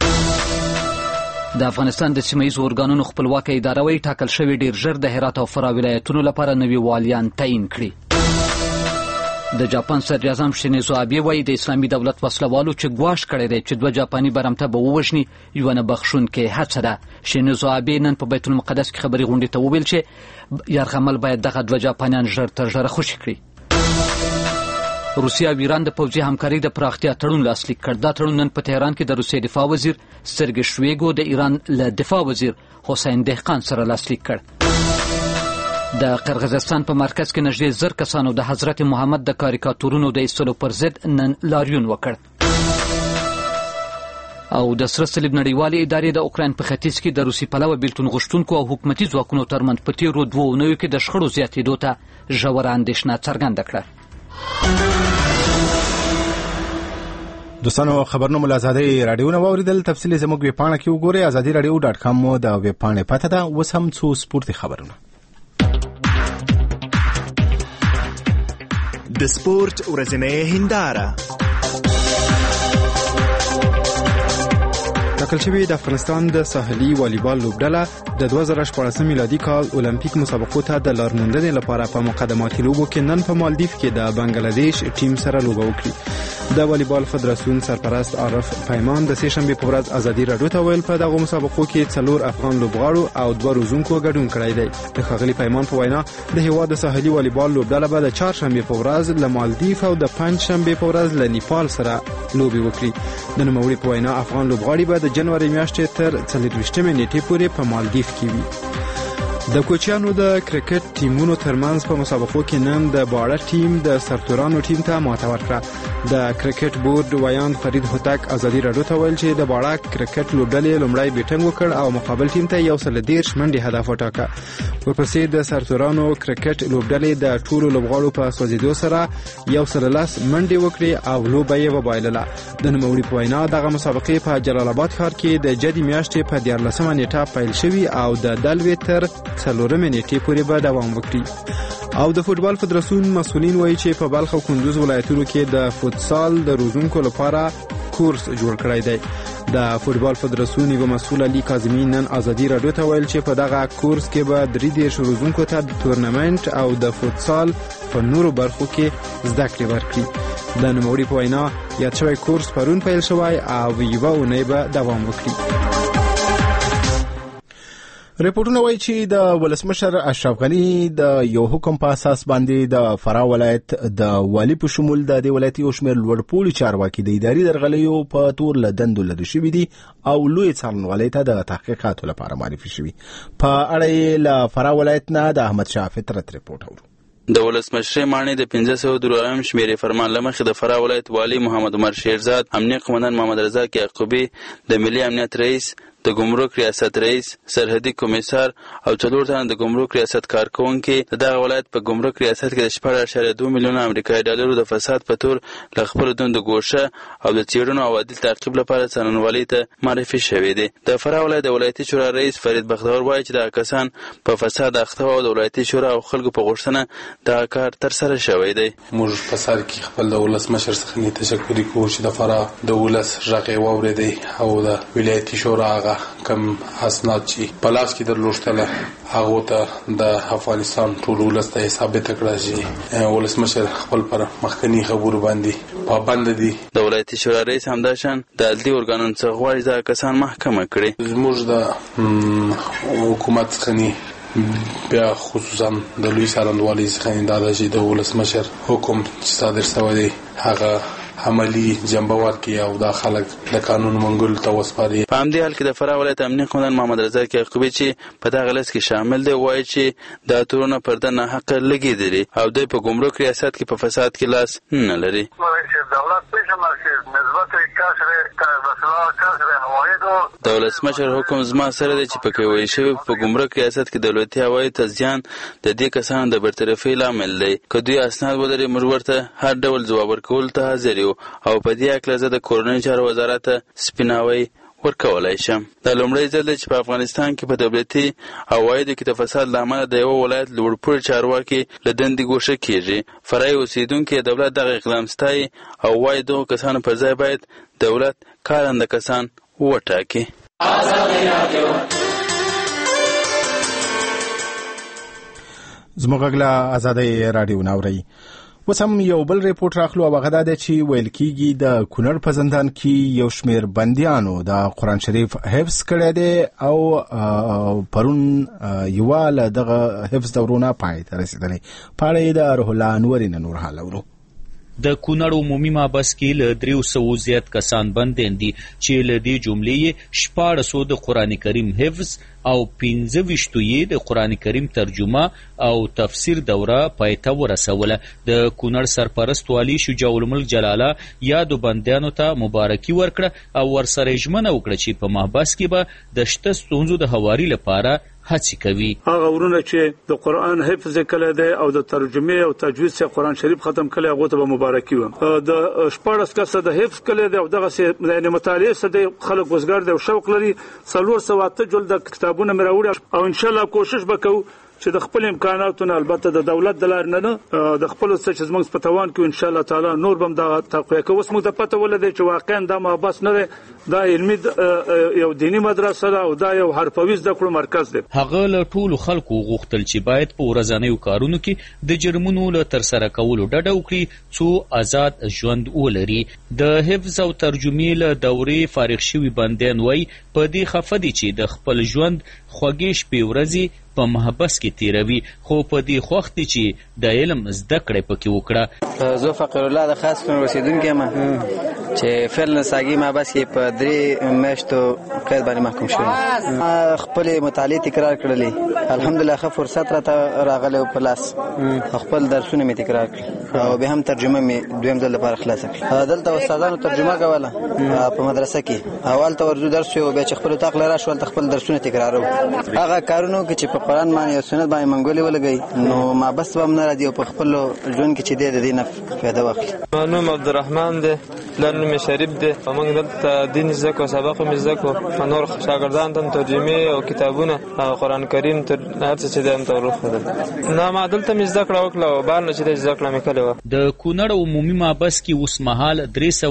د افغانستان د سیمه ییزو ارګانونو خپلواکه اداره وایي ټاکل شوي ډیر ژر د هرات او فراه ولایتونو لپاره نوي والیان تعیین کړي. د جاپان صدر اعظم شینزو آبه وایي د اسلامي دولت وسلوالو چې ګواښ کړی دی چې 2 جاپاني برمته به ووژني یوه نه بخښونکې هڅه ده. شینزو آبه نن په بیت المقدس کې خبري غونډې ته وویل چې یرغمل باید دغه 2 جاپانیان ژر تر ژره خوشي کړي. روسیه او ایران د پوځي همکارۍ د پراختیا تړون لاسلیک کړ. دا تړون نن په تهران کې د روسیې دفاع وزیر سرګی شویګو د ایران له دفاع وزیر حسین دهقان سره لاسلیک کړ. د قرغیزستان په مرکز کې نږدې 1000 کسانو د حضرت محمد د کاریکاتورونو د ایستلو پر ضد نن لاریون وکړ. او د سره صلیب نړیوالې ادارې د اوکراین په ختیځ کې د روسي پلوه بیلتون غوښتونکو او حکومتي ځواکونو ترمنځ په تیرو 2 اونیو کې د شخړو زیاتېدو ته ژوره اندېښنه څرګنده کړه. دوستانو خبرونه مو له ازادي رادیو نه واوریدل. تفصیل زموږ ویبپاڼه کې وګورئ azadiradio.com د ویبپاڼې پته ده. اوس هم څو سپورتي خبرونه. د سپورت ورځنۍ هنداره. ټاکل شوې د افغانستان د ساحلي والیبال لوبډله د 2014 میلادي کال اولمپیک مسابقو ته د لارموندنې لپاره په مقدماتي لوبو کې نن په مالدیف کې د بنگلاديش ټیم سره لوبه وکړي. د والیبال فدراسیون سرپرست عارف پیمان د سهشنبه په ورځ ازادي رادیو ته ویل په دغه مسابقو کې 4 افغان لوبغاړو او 2 روزونکو ګډون کړی دی. د ښاغلي پیمان په وینا د هیواد د ساحلي والیبال لوبډله به د 4 شنبه په ورځ له مالدیف او د 5 شنبه په ورځ له نیپال سره لوبي وکړي. د نوموړي په وینا افغان لوبغاړي به د جنوري میاشتې تر 24 نیټې پورې په مالدیف کې وي. د کوچیانو د کرکټ ټیمونو ترمنځ په مسابقو کې نن د باړه ټیم د سرتورانو ټیم ته ماته ورکړه. د کرکټ بورډ ویان فرید هوتک ازادي رادیو ته ویل چې د باړه کرکټ لوبډلې لومړی بیټنګ وکړ او مقابل ټیم ته 110 منډې هدف وټاکه. ورپسې د سرتورانو کرکټ لوبډلې د ټولو لوبغاړو په سوځېدو سره 110 منډې وکړې او لوبه یې وبایلله. د نوموړي په وینا دغه مسابقې په جلال آباد ښار کې د جدي میاشتې په 14 نیټه پیل شوي او د دلوي تر 4 نیټې پورې به دوام وکړي. او د فوتبال فدراسیون مسؤلین وایي چې په بلخ او کندوز ولایتونو کې د فوتسال د روزونکو لپاره کورس جوړ کړی دی. د فوتبال فدراسیون یو مسؤل علي کاظمي نن ازادي رادیو ته ویل چې په دغه کورس کې به 30 روزونکو ته د تورنمنت او د فوتسال په نورو برخو کې زده کړې ورکړي. د نوموړي په وینا یاد شوی کورس پرون پیل شوی او یوه اونۍ به دوام وکړي. ریپورتونه وایي چې د ولسمشر اشرف غني د یو حکم په اساس باندې د فراه ولایت د والی په شمول د دې ولایتي او شمېر لوړپوړي چارواکي د اداري درغلیو په تور له دندو لرې شوي دي او لوی څارنوالۍ ته د تحقیقاتو لپاره معرفي شوي. په اړه یې له فراه ولایت نه د احمد شاه فطرت ریپورټ اورو. د ولسمشر ماڼۍ د 502 شمیرې فرمان لمخې د فراه ولایت والی محمد عمر شیرزاد، امنیه قومندان محمد رضا یعقوبی، د ملي امنیت رئیس د ګمرک ریاست رئیس، سرحدي کمیسار او 4 تنه د ګمرک ریاست کارکونکي د دغه ولایت په ګمرک ریاست کې د 14.2 میلیون امریکایي ډالرو د فساد په تور له خپل دند ګوشه او د څېړنو او عادل تعقیب لپاره څارنوالۍ ته معرفي شوي دي. د فراه ولایت د ولایتي شورا رئیس فرید بختور وایي چې دغه کسان په فساد اخته او د ولایتي شورا او خلکو په غوښتنه دغه کار ترسره شوی دی. موږ په سر کې خپل د ولسمشر څخه تشکر کوو چې د فراه د ولس غږ یې واورېدی او د ولایتي شورا هغه کوم اسناد چې په لاس کې درلودل هغه ته د افغانستان ټول ولس ته ثابت کړه چې ولسمشر خپل پر مخکنی خبرو باندې پابند دي. د ولایتي شورا رئیس همداشان د عدلي ارګانونو څخه غواړي دا کسان محکمه کړي. زموږ د حکومت څخه بیا خصوصا د لوی څارنوالۍ څخه دا چې د ولسمشر حکم صادر شوی دی هغه عملی جنبه ورکړي او دا خلک د قانون منګولو ته وسپاري. په همدې حال کې د فراه ولایت امنیه قومندان محمد رضا یعقوبی چې په دغه لست کې شامل دی وایي چې دا تورونه پر د ناحقه لګېدلي او دوی په ګمرک ریاست کې په فساد کې لاس نه لري. د ولسمشر حکم زما سره دی چې پکې ویل شوي په ګمرک ریاست کې دولتي عواید ته زیان د دې کسانو د برطرفۍ لامل دی. که دوی اسناد ولري موږ ورته هر ډول ځواب ورکولو ته حاضر یو او په دې هکله زه د کورنیو چارو وزارت ته سپیناوی ورکولای شم. دا لومړی ځل دی چې په افغانستان کې په دولتي عوایدو کې د فساد له امله د یوه ولایت لوړپوړي چارواکي له دندې ګوښه کېږي. فرایي اوسېدونکي د دولت دغه اقدام ستایي او وایي دغو کسانو پر ځای باید دولت کارنده کسان وټاکي. زموږ غږ له ازادۍ راډیو ناورئ. اوس هم یو بل ریپورټ راخلو او هغه دا دی چې ویل کېږي د کونړ په زندان کې یو شمېر بندیانو د قرآن شریف حفظ کړی دی او پرون یوه له دغه حفظ دورونه پای ته رسېدلی. په اړه یې د روح الله انوري نه نور حال اورو. د کونړ عمومي محبس کې له 300 زیات کسان بندیان دي چې له دې جملې یې 1400 د قرآن کریم حفظ او 25 یې د قرآن کریم ترجمه او تفسیر دوره پای ته ورسوله. د کونړ سرپرست والي شجاع الملک جلاله یادو بندیانو ته مبارکي ورکړه او ورسره ژمنه وکړه چې په محبس کې به د شته ستونزو د هواري لپاره هڅې کوي. هغه ورونه چې د قرآن حفظ کړی دی او د ترجمې او تجوید څخه قرآن شریف ختم کړی هغو ته به مبارکي وم. د 14 کسه د حفظ کړی دی او دغسې یعنې مطالعې څه دی خلک وزګار دی او شوق لري. 408 جلده کتابونه مې راوړي او انشاءالله کوشش به کوو چې د خپل امکاناتونه البته د دولت د لارې نه د خپلو څه چې زموږ په توان کې انشاءالله تعالی نور به هم دغه تقویه کوو. اوس موږ ته پته ولګېدی چې واقعا دا محبس نه دی، دا علمي یو دیني مدرسه ده او دا یو حرفوي زده کړو مرکز دی. هغه له ټولو خلکو غوښتل چې باید په ورځنیو کارونو کې د جرمونو له ترسره کولو ډډه وکړي څو آزاد ژوند ولري. د حفظ او ترجمې له دورې فارغ شوي بندیان وایي په دې خفه دي چې د خپل ژوند خوږې شپې ورځې په محبس کې تیروي، خو په دې خوښ دي چې د علم زده کړې پکې وکړه. زه فقیر الله د خاص کونړ اوسېدونکی یم چې فعلا ساګي محبس کې په 3 میاشتو قید باندې محکوم شوم. خپلې مطالعې تکرار کړلې، الحمدلله ښه فرصت راته راغلی و په لاس. خپل درسونه مې تکرار کړل او بیا هم ترجمه مې دویم ځل لپاره خلاصه کړه. دلته استادانو ترجمه کوله په مدرسه کې. اول ته ورځو درس و بیا چې خپل اطاق له راشو هلته خپل درسونه تکرارو. هغه کارونو کې چې په قرآن باندې او سنت باندې منګولې ولګوي نو محبس به هم نه راځي او په خپل ژوند کې چې دی د دې نه فایده واخلي. نوم عبدالرحمن دی، پلار نوم یې شریف دی. موږ دلته دین زده کړو، سبق مې زده کړو. نور شاګردان ته ترجمې او کتابونه قرآن کریم تر هر څه چې دی هم ته وروښودل. نه ما دلته مې زده کړه وکړه او بهر نه چې دی زده کړه مې کړې وه. د کونړ عمومي محبس کې اوس مهال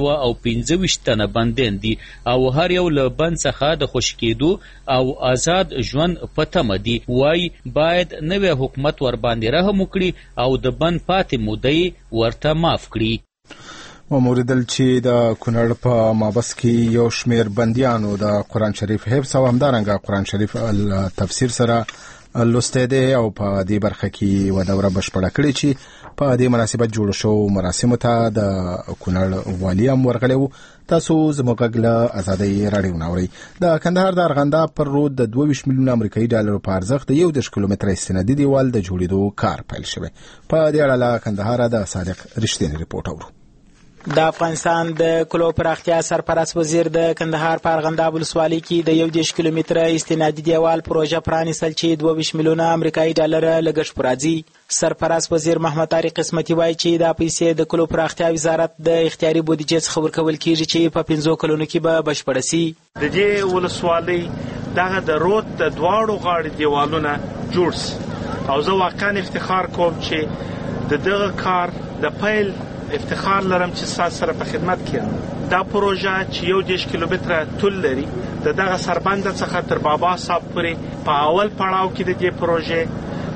325 تنه بندیان دي او هر یو له بند څخه د خوشي کېدو او آزاد ژوند په تمه دي. وایي باید نوی حکومت ور باندې رحم وکړي او د بند پاتې مودې ورته معاف کړي. وموریدل چې د کونړ په محبس کې یو شمېر بندیانو د قرآن شریف حفظ او همدارنګه قرآن شریف تفسیر سره لوستی دی او په دې برخه کې یوه دوره بشپړه کړې چې په دې مناسبت جوړ شوو مراسمو ته د کونړ والي هم ورغلی و. تاسو زموږ غږ له ازادۍ راډیو ناورئ. د کندهار د ارغنداب پر رود د 22 میلیون امریکایي ډالرو په ارزښت د 11 کیلومتره استنادي دیوال د جوړېدو کار پیل شوی. په دې اړه له کندهاره د صادق رښتینی ریپورټ اورو. د افغانستان د کلو پراختیا سرپرست وزیر د کندهار په ارغنداب ولسوالۍ کې د 11 کیلومتره استنادي دیوال پروژه پرانیستل چې 22 میلیونه امریکایي ډالر لګښت پر راځي. سرپرست وزیر محمد طارق قسمتي وایي چې دا پیسې د کلو پراختیا وزارت د اختیاري بودیجې څخه ورکول کیږي چې په 5 کلونو کې به بشپړ شي. د دې ولسوالۍ دغه د رود د دواړو غاړې دیوالونه جوړ شي او زه واقعا افتخار کوم چې د دغه کار د پیل افتخار لرم چې ساس سره په خدمت کې دا پروژه چې 11 کیلومتره طول لري د دغه سربند څخه تر بابا صاحب پورې په اول پړاو کې د دې پروژې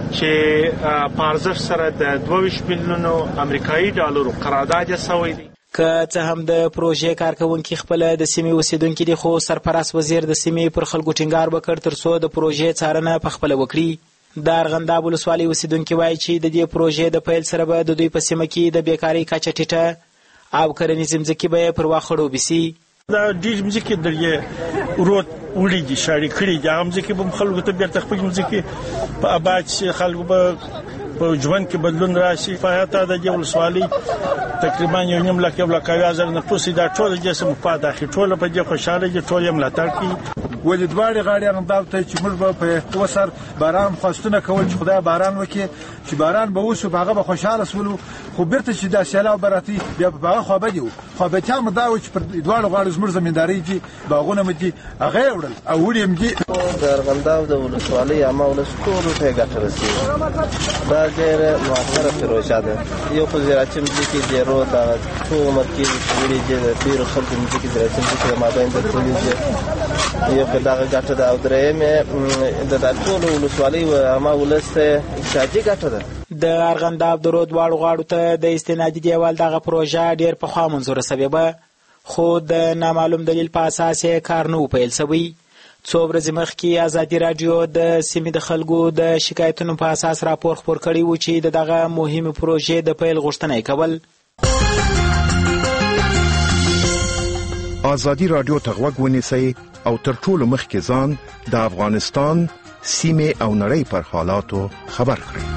چې په ارزښت سره د 22 میلیونو امریکایي ډالرو قرارداد شوی دی. که څه هم د پروژې کارکونکي خپل د سیمې اوسیدونکي دي خو سرپرست وزیر د سیمې پر خلکو ټینګار وکړ ترڅو د پروژې څارنه په خپل وکړي. د ارغنداب ولسوالۍ اوسیدونکي وایي چې د دې پروژې د پیل سره به د دوی په سیمه کې د بیکارۍ کچه ټیټه او کرنیزې ځمکې به پر وخت خړوبې شي. دا ډېر ځمکې د رود وړي دي شاړې کړي دي هغه ځمکې به خلکو ته بیرته خپل ځمکې په آباد شي خلکو به په ژوند کې بدلون راشي. په حتی د دې ولسوالۍ تقریبا 1.5 لک نفوس دا ټول جسم په داخل ټول په دې خوشاله دي ټول یې ملاتړ کوي. ولې دواړې غاړې ارغنداب ته چې موږ به په وسر باران خواستونه کول چې خدای باران وکړي چې باران به وشو هغه به خوشاله سولو خو بیرته چې دا سیلاب براتي بیا په هغه خو بدیو خو به تیا مدا و چې پر دواړو غاړو زموږ زمینداری دي باغونه مدي هغه وړل او وړي مدي. د ارغنداب د ولسوالۍ عامه ولس ټول ته ګټه رسیږي. دا ډېر مؤثره پروژه ده. یو خو زراعتي ځمکې د رود د ټول مرکز وړي د ډېر خلکو ځمکې زراعتي ځمکې د مابین د ټولې یو دغه ګټه ده او درېیم د ټول ولسوالۍ عامه ولس ته اقتصادي ګټه ده. د ارغنداب د رود واړو غاړو ته د استنادي دیوال دغه پروژه ډېر پخوا منظوره شوې وه خو د نامعلوم دلیل په اساس یې کار نه و پیل شوی. څو ورځې مخکې ازادي راډیو د سیمې د خلکو د شکایتونو په اساس راپور خپور کړی و چې د دغه مهمې پروژې د پیل غوښتنه یې کول. ازادي راډیو ته غوږ ونیسئ او تر ټولو مخکې ځان د افغانستان سیمې او نړۍ پر حالاتو خبر کړئ.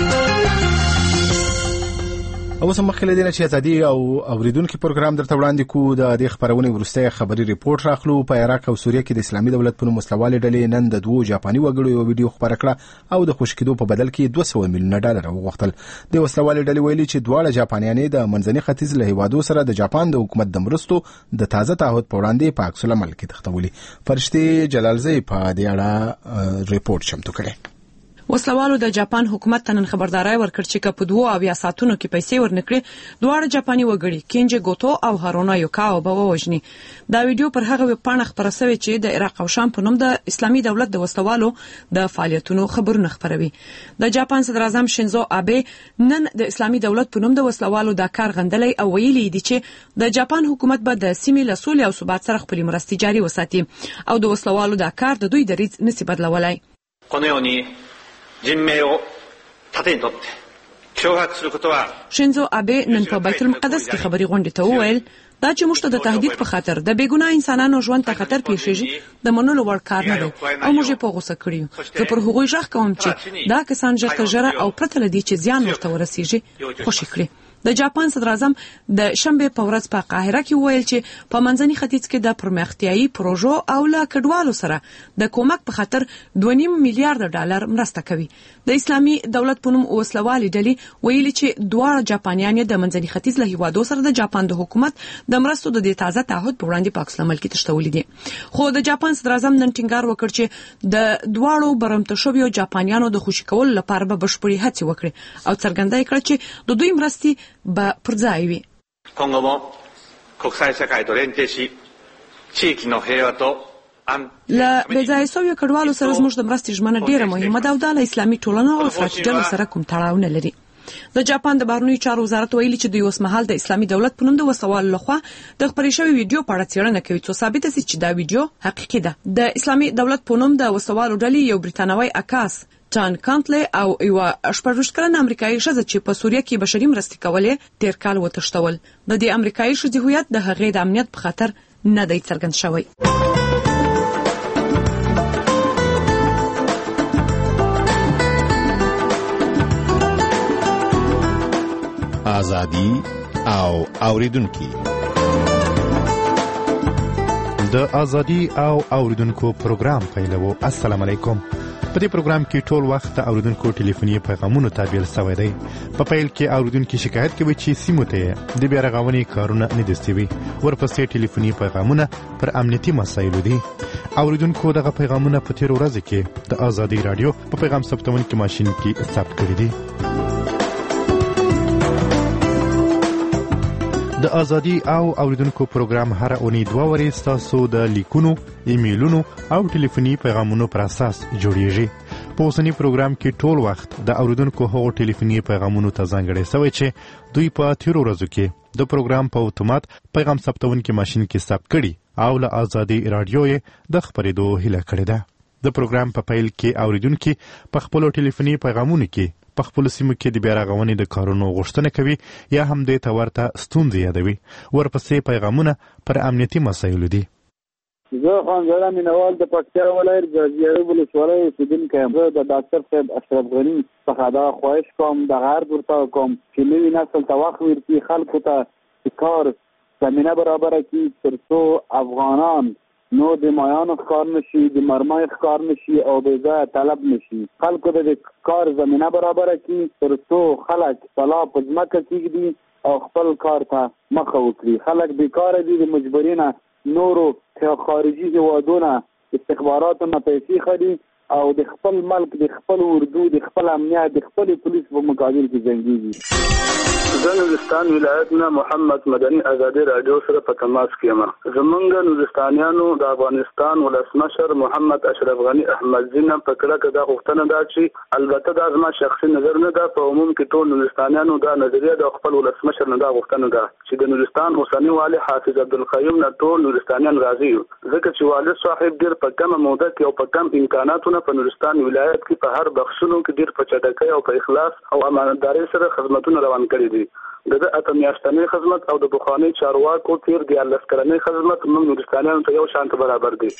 اوس هم مخکې له دې نه چې ازادي او اوریدونکو پروګرام درته وړاندې کوو د دې خبرونې وروستی خبري ریپورت راخلو. په عراق او سوریه کې د اسلامي دولت په نوم وسلوالې ډلې نن د 2 جاپاني وګړو یو ویډیو خپره کړه او د خوشکېدو په بدل کې 200 میلیونه ډالر وغوښتل. د وسلوالې ډلې ویلي چې دواړه جاپانیانې د منځني ختیځ له هیوادو سره د جاپان د حکومت د مرستو د تازه تعهد په وړاندې په عکس العمل کې تختولي. فرشتي جلالزی په دې اړه ریپورت چمتو کړی. وسلوالو د جاپان حکومت ته نن خبرداري ورکړ چې که په 2 ساعتونو کې پیسې ورنکړي دواړه جاپاني وګړي کینجی ګوتو او هارونا یوکاو به ووجني. دا ویډیو پر هغه ویبپاڼه خپره شوې چې د عراق او شام په نوم د اسلامي دولت د وسلوالو د فعالیتونو خبرونه خپروي. د جاپان صدر اعظم شینزو آبه نن د اسلامي دولت په نوم د وسلوالو د کار غندلې او ویلي دي چې د جاپان حکومت به د سیمې له سولې او ثبات سره خپل مرستې جاري وساتي او د وسلوالو د کار د دوی دریځ نسی بدلولای. 人命を盾にとって脅迫することは شینزو آبه نن په بیت المقدس کې خبري غونډه ته وویل دا چې موږ ته د تهدید په خاطر د بیګناه انسانانو ژوند ته خطر پیښیږي د منلو وړ کار نه دی او موږ په غوسه کړیو. زه پر هغوی ژغ کوم چې دا کسان ژر تر ژره او پرته لدی چې زیان ورته ورسیږي خوشی کړي. د جاپان صدر اعظم د شنبه په ورځ په قاهره کې ویل چې په منځني ختیځ کې د پرمختیايي پروژو او له کډوالو سره د کومک په خاطر 2.5 میلیارډ ډالر مرسته کوي. د اسلامي دولت په نوم وسلوالي ډلې ویلي چې دواړه جاپانیان د منځني ختیځ له هیوادو سره د جاپان د حکومت د مرستو د تازه تعهد په وړاندې په عکس العمل کې تشتولې دي. خو د جاپان صدر اعظم نن ټینګار وکړ چې د دواړو برمته شویو جاپانیانو د خوشی کول لپاره به بشپړي هڅې وکړي او څرګندای کړ چې د دوی مرستې به پر ځای وي. 今後も国際社会と連携し地域の平和と له بځای سویو کډوالو سره زموږ د مرستې ژمنه ډیره مهمه ده او د اسلامي ټولنو او افراطي ډلو سره کوم تړاو نه لري. د جاپان د بهرنیو چارو وزارت ویلي چې د اوسمهال د اسلامي دولت په نوم د وسوال لخوا د خبري شوی ویډیو په اړه څېړنه کوي چې ثابت شي چې دا ویډیو حقیقي ده. د اسلامي دولت په نوم د وسوال ډلې یو بریتانوي عکاس جان کانتلی او یو 18 کلنه امریکایي ښځه چې په سوریه کې بشري مرستې کولې تیر کال وتښتول. د دې امریکایي ښځې هویت د هغې د امنیت په خاطر نه دی څرګند شوی. آزادی او اوریدونکو. د ازادي او اوریدونکو پروګرام پیلوو. السلام علیکم. په دې پروګرام کې ټول وخت د اوریدونکو ټلیفوني پیغامونو تابع شوی دی. په پیل کې اوریدونکو شکایت کوي چې سیمو ته د بیا رغونې کارونه نه دي شوي. ورپسې ټلیفوني پیغامونه پر امنیتي مسایلو دي. اوریدونکو دغه پیغامونه په تیر ورځ کې د ازادي رادیو په پیغام ثبتونکي ماشين کې ثبت کړي دي. د ازادي او اوریدونکو پروګرام هر اونۍ 2 ورځې تاسو د لیکونو، ایمیلونو او ټلیفوني پیغامونو پر اساس جوړیږي. په اوسنی پروګرام کې ټول وخت د اوریدونکو هغو ټلیفوني پیغامونو ته ځانګړی شوی چې دوی په تیر ورځو کې د پروګرام په اتومات پیغام ثبتونکي ماشين کې ثبت کړي او له ازادي رادیو یې د خبرېدو هیله کړې ده. د پروګرام په پیل کې اوریدونکو په خپل ټلیفوني پیغامونو کې په خپل سیمو کې د بیا رغونې د کارونو غوښتنه کوي یا هم د تورته ستونزې یادوي. ورپسې پیغامونه پر امنیتي مسایلو دي. زه خانزاده مینوال د پکتیا ولایت د زیارو ولسوالۍ اوسیدونکی یم. زه د ډاکټر صاحب اشرف غني څخه دا خواهش کوم، دغه عرض ورته کوم چې نوي نسل ته وخت ورکړي، خلکو ته کار زمینه برابره کړي تر څو افغانان نو د مایانو ښکار نشي، د مرمۍ ښکار نشي او بې ځایه طلب نشي. خلکو ته د کار زمینه برابره کړي تر څو خلک سلا په ځمکه کېږدي او خپل کار ته مخه وکړي. خلک بیکاره دي، د مجبورینه نورو خارجي هیوادونه استخباراتو نه پیسې خري او د خپل ملک، د خپل اردو، د خپل امنیت، د خپل پولیس په مقابل کې جنګیږي. زه نورستان ولایت نه محمد مدني ازادي رادیو سره په تماس کې یم. زمونږ نورستانیانو د افغانستان ولسمشر محمد اشرف غني احمدزي نه په کلکه دا غوښتنه ده چې البته دا زما شخصي نظر نه ده، په عموم کې ټول نورستانیانو دا نظریه د خپل ولسمشر نه دا غوښتنه ده چې د نورستان اوسنی والي حافظ عبدالقیوم نه ټول نورستانیان راضي یو، ځکه چې والد صاحب ډېر په کمه موده کې او په کم امکاناتو په نورستان ولایت کې په هر بخښونو کې ډېر په چټکۍ او په اخلاص او امانتدارۍ سره خدمتونه روان کړي دي. د اته میاشتنۍ خدمت او د بخوانی چارواکو تیر 14 کلنۍ خدمت موږ نورستانیانو ته یو شان برابر دي.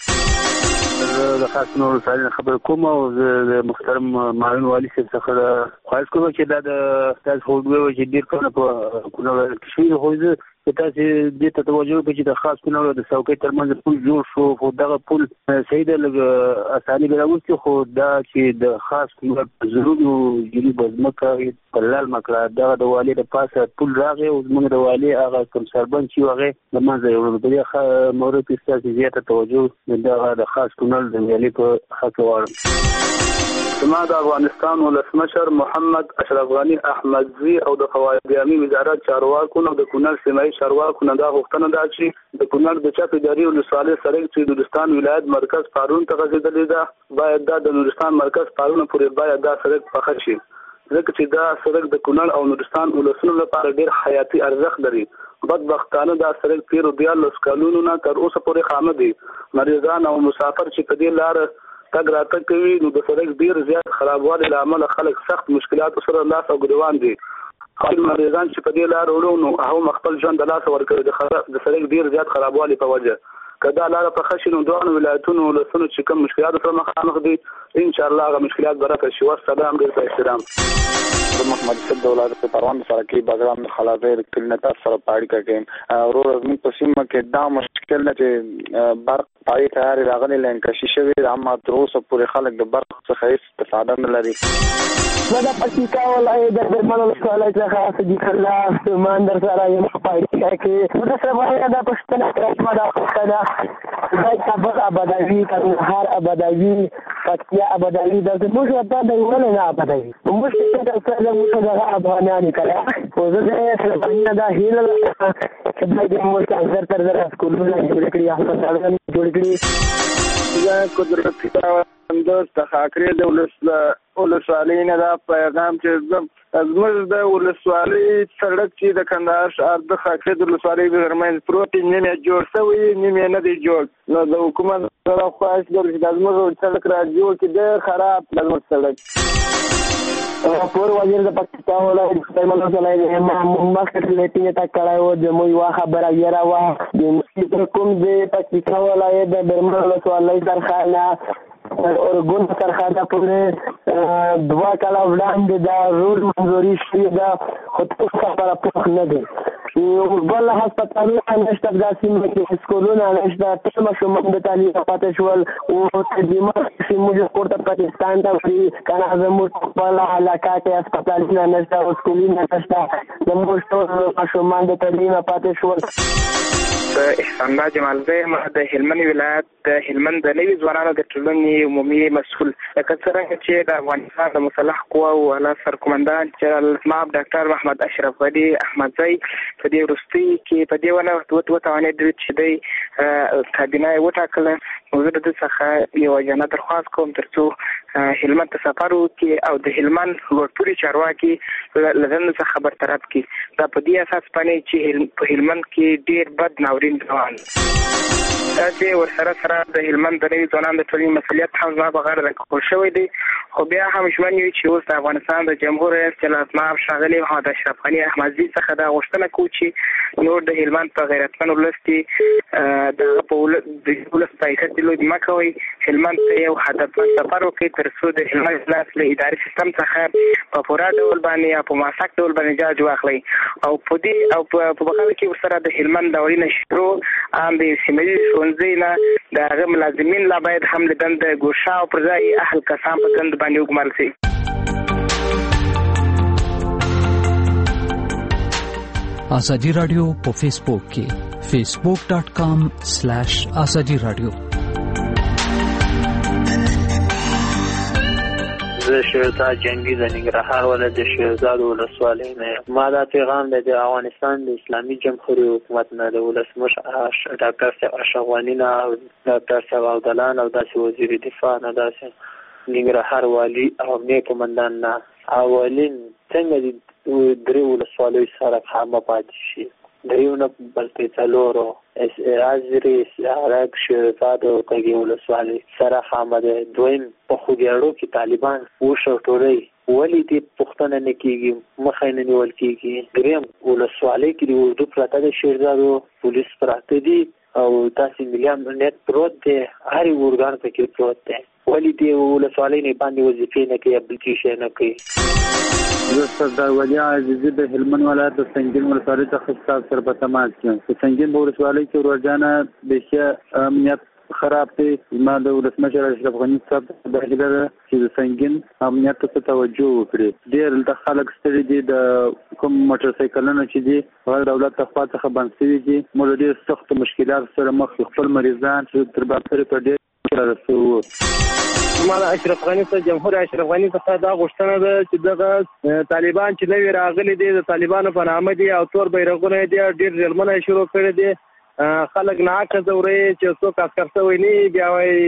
د خاص نورستانیانو خبر کوم او د محترم معاون والی څخه خواهش کوم چې دا د تاسو هوډوي چې ډیر کله په کونړ کې شي خو چې تاسو دې ته توجه وکړئ چې د خاص کونړ د څوکۍ ترمنځ پل جوړ شو، خو دغه پل صحیح ده لږ اساني به راوستي، خو دا چې د خاص کونړ زرونو جری بزمکه په لال مکړه دغه د والي د پاسه پل راغی او زموږ د والي هغه کوم سربند چې هغه د منځه یوړل. په دې مورد کې ستاسو زیاته توجه دغه د خاص کونړ د والي په حق واړم. زما د افغانستان ولسمشر محمد اشرف غني احمدزي او د فواید عامه وزارت چارواکو نو د کونړ سیمایي چارواکو نه دا غوښتنه ده چې د کونړ د چپ اداري ولسوالۍ سره چې د نورستان ولایت مرکز پارون ته غځېدلې ده، باید دا د نورستان مرکز پارون پورې باید دا سړک پخه شي، ځکه چې دا سړک د کونړ او نورستان ولسونو لپاره ډېر حیاتي ارزښت لري. بدبختانه دا سړک 13 کلونو نه تر اوسه پورې خامه دي. مریضان او مسافر چې په دې لار تګ راتګ کوي نو د سړک ډېر زیات خرابوالي له امله خلک سخت مشکلاتو سره لاس او ګریوان دي. خپل مریضان چې په دې لار وړو نو هغه خپل ژوند د لاس ورکوي د سړک ډېر زیات خرابوالي په وجه. کدا لاره په خښینو دوه ولایتونو ولسونو چې کوم مشکلات سره مخامخ دي ان شاء الله هغه مشکلات برابر شي. والسلام ډېر په احترام. محمد صاحب د ولایت په پروان سره کې بګرام خلاصې کلنه سره پاړی کوي ورور زموږ په سیمه کې دا مشکل نه چې برق پای تیار راغلي لنکشي شوی اما تر اوسه پورې خلک د برق څخه هیڅ استفاده نه لري. زه د پکتیکا ولایت د برمل ولسوالۍ څخه صدیق الله ماندر سره یم په پاړی کې د سره د پښتنه کرشمه د پښتنه د کابل آبادوي، کندهار آبادوي، پکتیا آبادوي د موږ په دې ولې نه آبادوي موږ چې موږ د افغانانو کړه او زه د افغانانو د هیله چې د موږ څنګه تر درس کولو جوړ کړی هغه جوړ کړی یا قدرت د تخاکرې د ولسوالۍ نه دا پیغام چې زموږ د ولسوالۍ سړک چې د کندهار ښار د خاکرې د ولسوالۍ ترمنځ پروت نیمه جوړ شوی نیمه نه دی جوړ نو د حکومت سره خواهش کوي چې د زموږ سړک را جوړ کړي د خراب د زموږ سړک پور وزیر د پکتیا ولایت پیمانه ولایت مخکې لیټینګ تا کړایو د مو یو خبره یرا وا د مسجد کوم د پکتیا ولایت د برمل ولسوالۍ درخانه اورګون کارخانه پورې 2 کاله وړاندې دا رول منظوري شوې ده خو څه خبره پوښ نه دی بل هسپتالونه نشته د سیمه کې سکولونه نشته ټول ماشومان د تعلیم پاتې شول او تدریمه سیمه کوټه پاکستان ته وري کنه زموږ خپل علاقه کې هسپتالونه نشته او سکولونه نشته زموږ ټول ماشومان د تعلیم پاتې شول احسان الله جمالزی ما د هلمند ولایت د هلمند د نوي ځوانانو د ټولنې عمومي مسؤل لکه څنګه چې د افغانستان د مسلح قواو اعلی سرکمندان جنرال ماب ډاکټر محمد اشرف غني احمدزی په دې وروستي کې په دې ونه توانید چې د کابینه وټاکله نو زه د څخه یو جنا درخواست کوم ترڅو هلمند ته سفر وکړي او د هلمند لوړپوړي چارواکي لدن څخه برطرف کړي دا په دې اساس باندې چې په هلمند کې ډېر بد ناورین روان دا چې ورسره سره د هلمند د نوي ځوانانو د ټولنې مسؤلیت هم زما په غاړه راکول شوی دی خو بیا هم ژمن یو چې اوس د افغانستان د جمهور رئیس جنرال ماب ښاغلي محمد اشرف غني احمدزي څخه دا غوښتنه کوو چې نور د هلمند په غیرتمن ولس کې دغه په ولس په حیثیت د لوی مه کوئ هلمند ته یو هدفمند سفر وکړئ تر څو د هلمند ولایت له اداري سیستم څخه په پوره ډول باندې یا په موثق ډول باندې جاج واخلئ او په دې او په بغل کې ورسره د هلمند ناورینه شروع عام د سیمه ښوونځي نه د هغه ملازمین لا باید هم د دند ګوښه او پر ځای اهل کسان په دند باندې وګمارل شي. ازادي رادیو په فیسبوک کې facebook.com/ازادي رادیو. زه شهزاد جنگی د ننګرهار ولایت د شهزاد ولسوالۍ نه ما دا پیغام د افغانستان د اسلامي جمهوریت حکومت نه د ولسمشر ډاکټر صاحب اشرف غني نه او ډاکټر صاحب عبدالله او داسې وزیر دفاع نه داسې ننګرهار والی او امنیه قومندان نه اولین څنګه د درې ولسوالیو سره خامه پاتې شي دریونه بلکې څلورو ازري عراق شهزاد او کږي ولسوالۍ سره خامه ده دویم په خوګیاړو کې طالبان وشوټوري ولی دې پښتنه نه کیږي مخه نه نیول کیږي دریم ولسوالۍ کې د اردو پراته د شهزادو پولیس پراته دي او تاسو مليان نت پروت دي هر ورګان ته کې پروت دي ولی دې ولسوالۍ نه باندې وظیفې نه کوي بلکې شي نه کوي. زه سردار ولی عزیزی د هلمند ولایت د سنگین ولسوالۍ څخه ستاسو سره په تماس یم. په سنگین ولسوالۍ کې ورځانه بهشي امنیت خراب دی. ما د ولسمشر اشرف غني صاحب د هیله چې د سنگین امنیت ته توجه وکړي. ډېر د خلک ستړي دي د کوم موټر سایکلونو چې دي هغه دولت ته څخه بند شوي دي. موږ ډېر سخت مشکلات سره مخ خپل مریضان چې تر باندې په ډېر رسو. ما د اشرف غني څخه جمهور اشرف غني څخه دا غوښتنه ده چې دغه طالبان چې نوی راغلي دي د طالبانو په نامه دي او تور بیرغونه دي ډېر ځلمنه شروع کړي دي خلک ناکه زوري چې څوک عسکر شوی نه بیا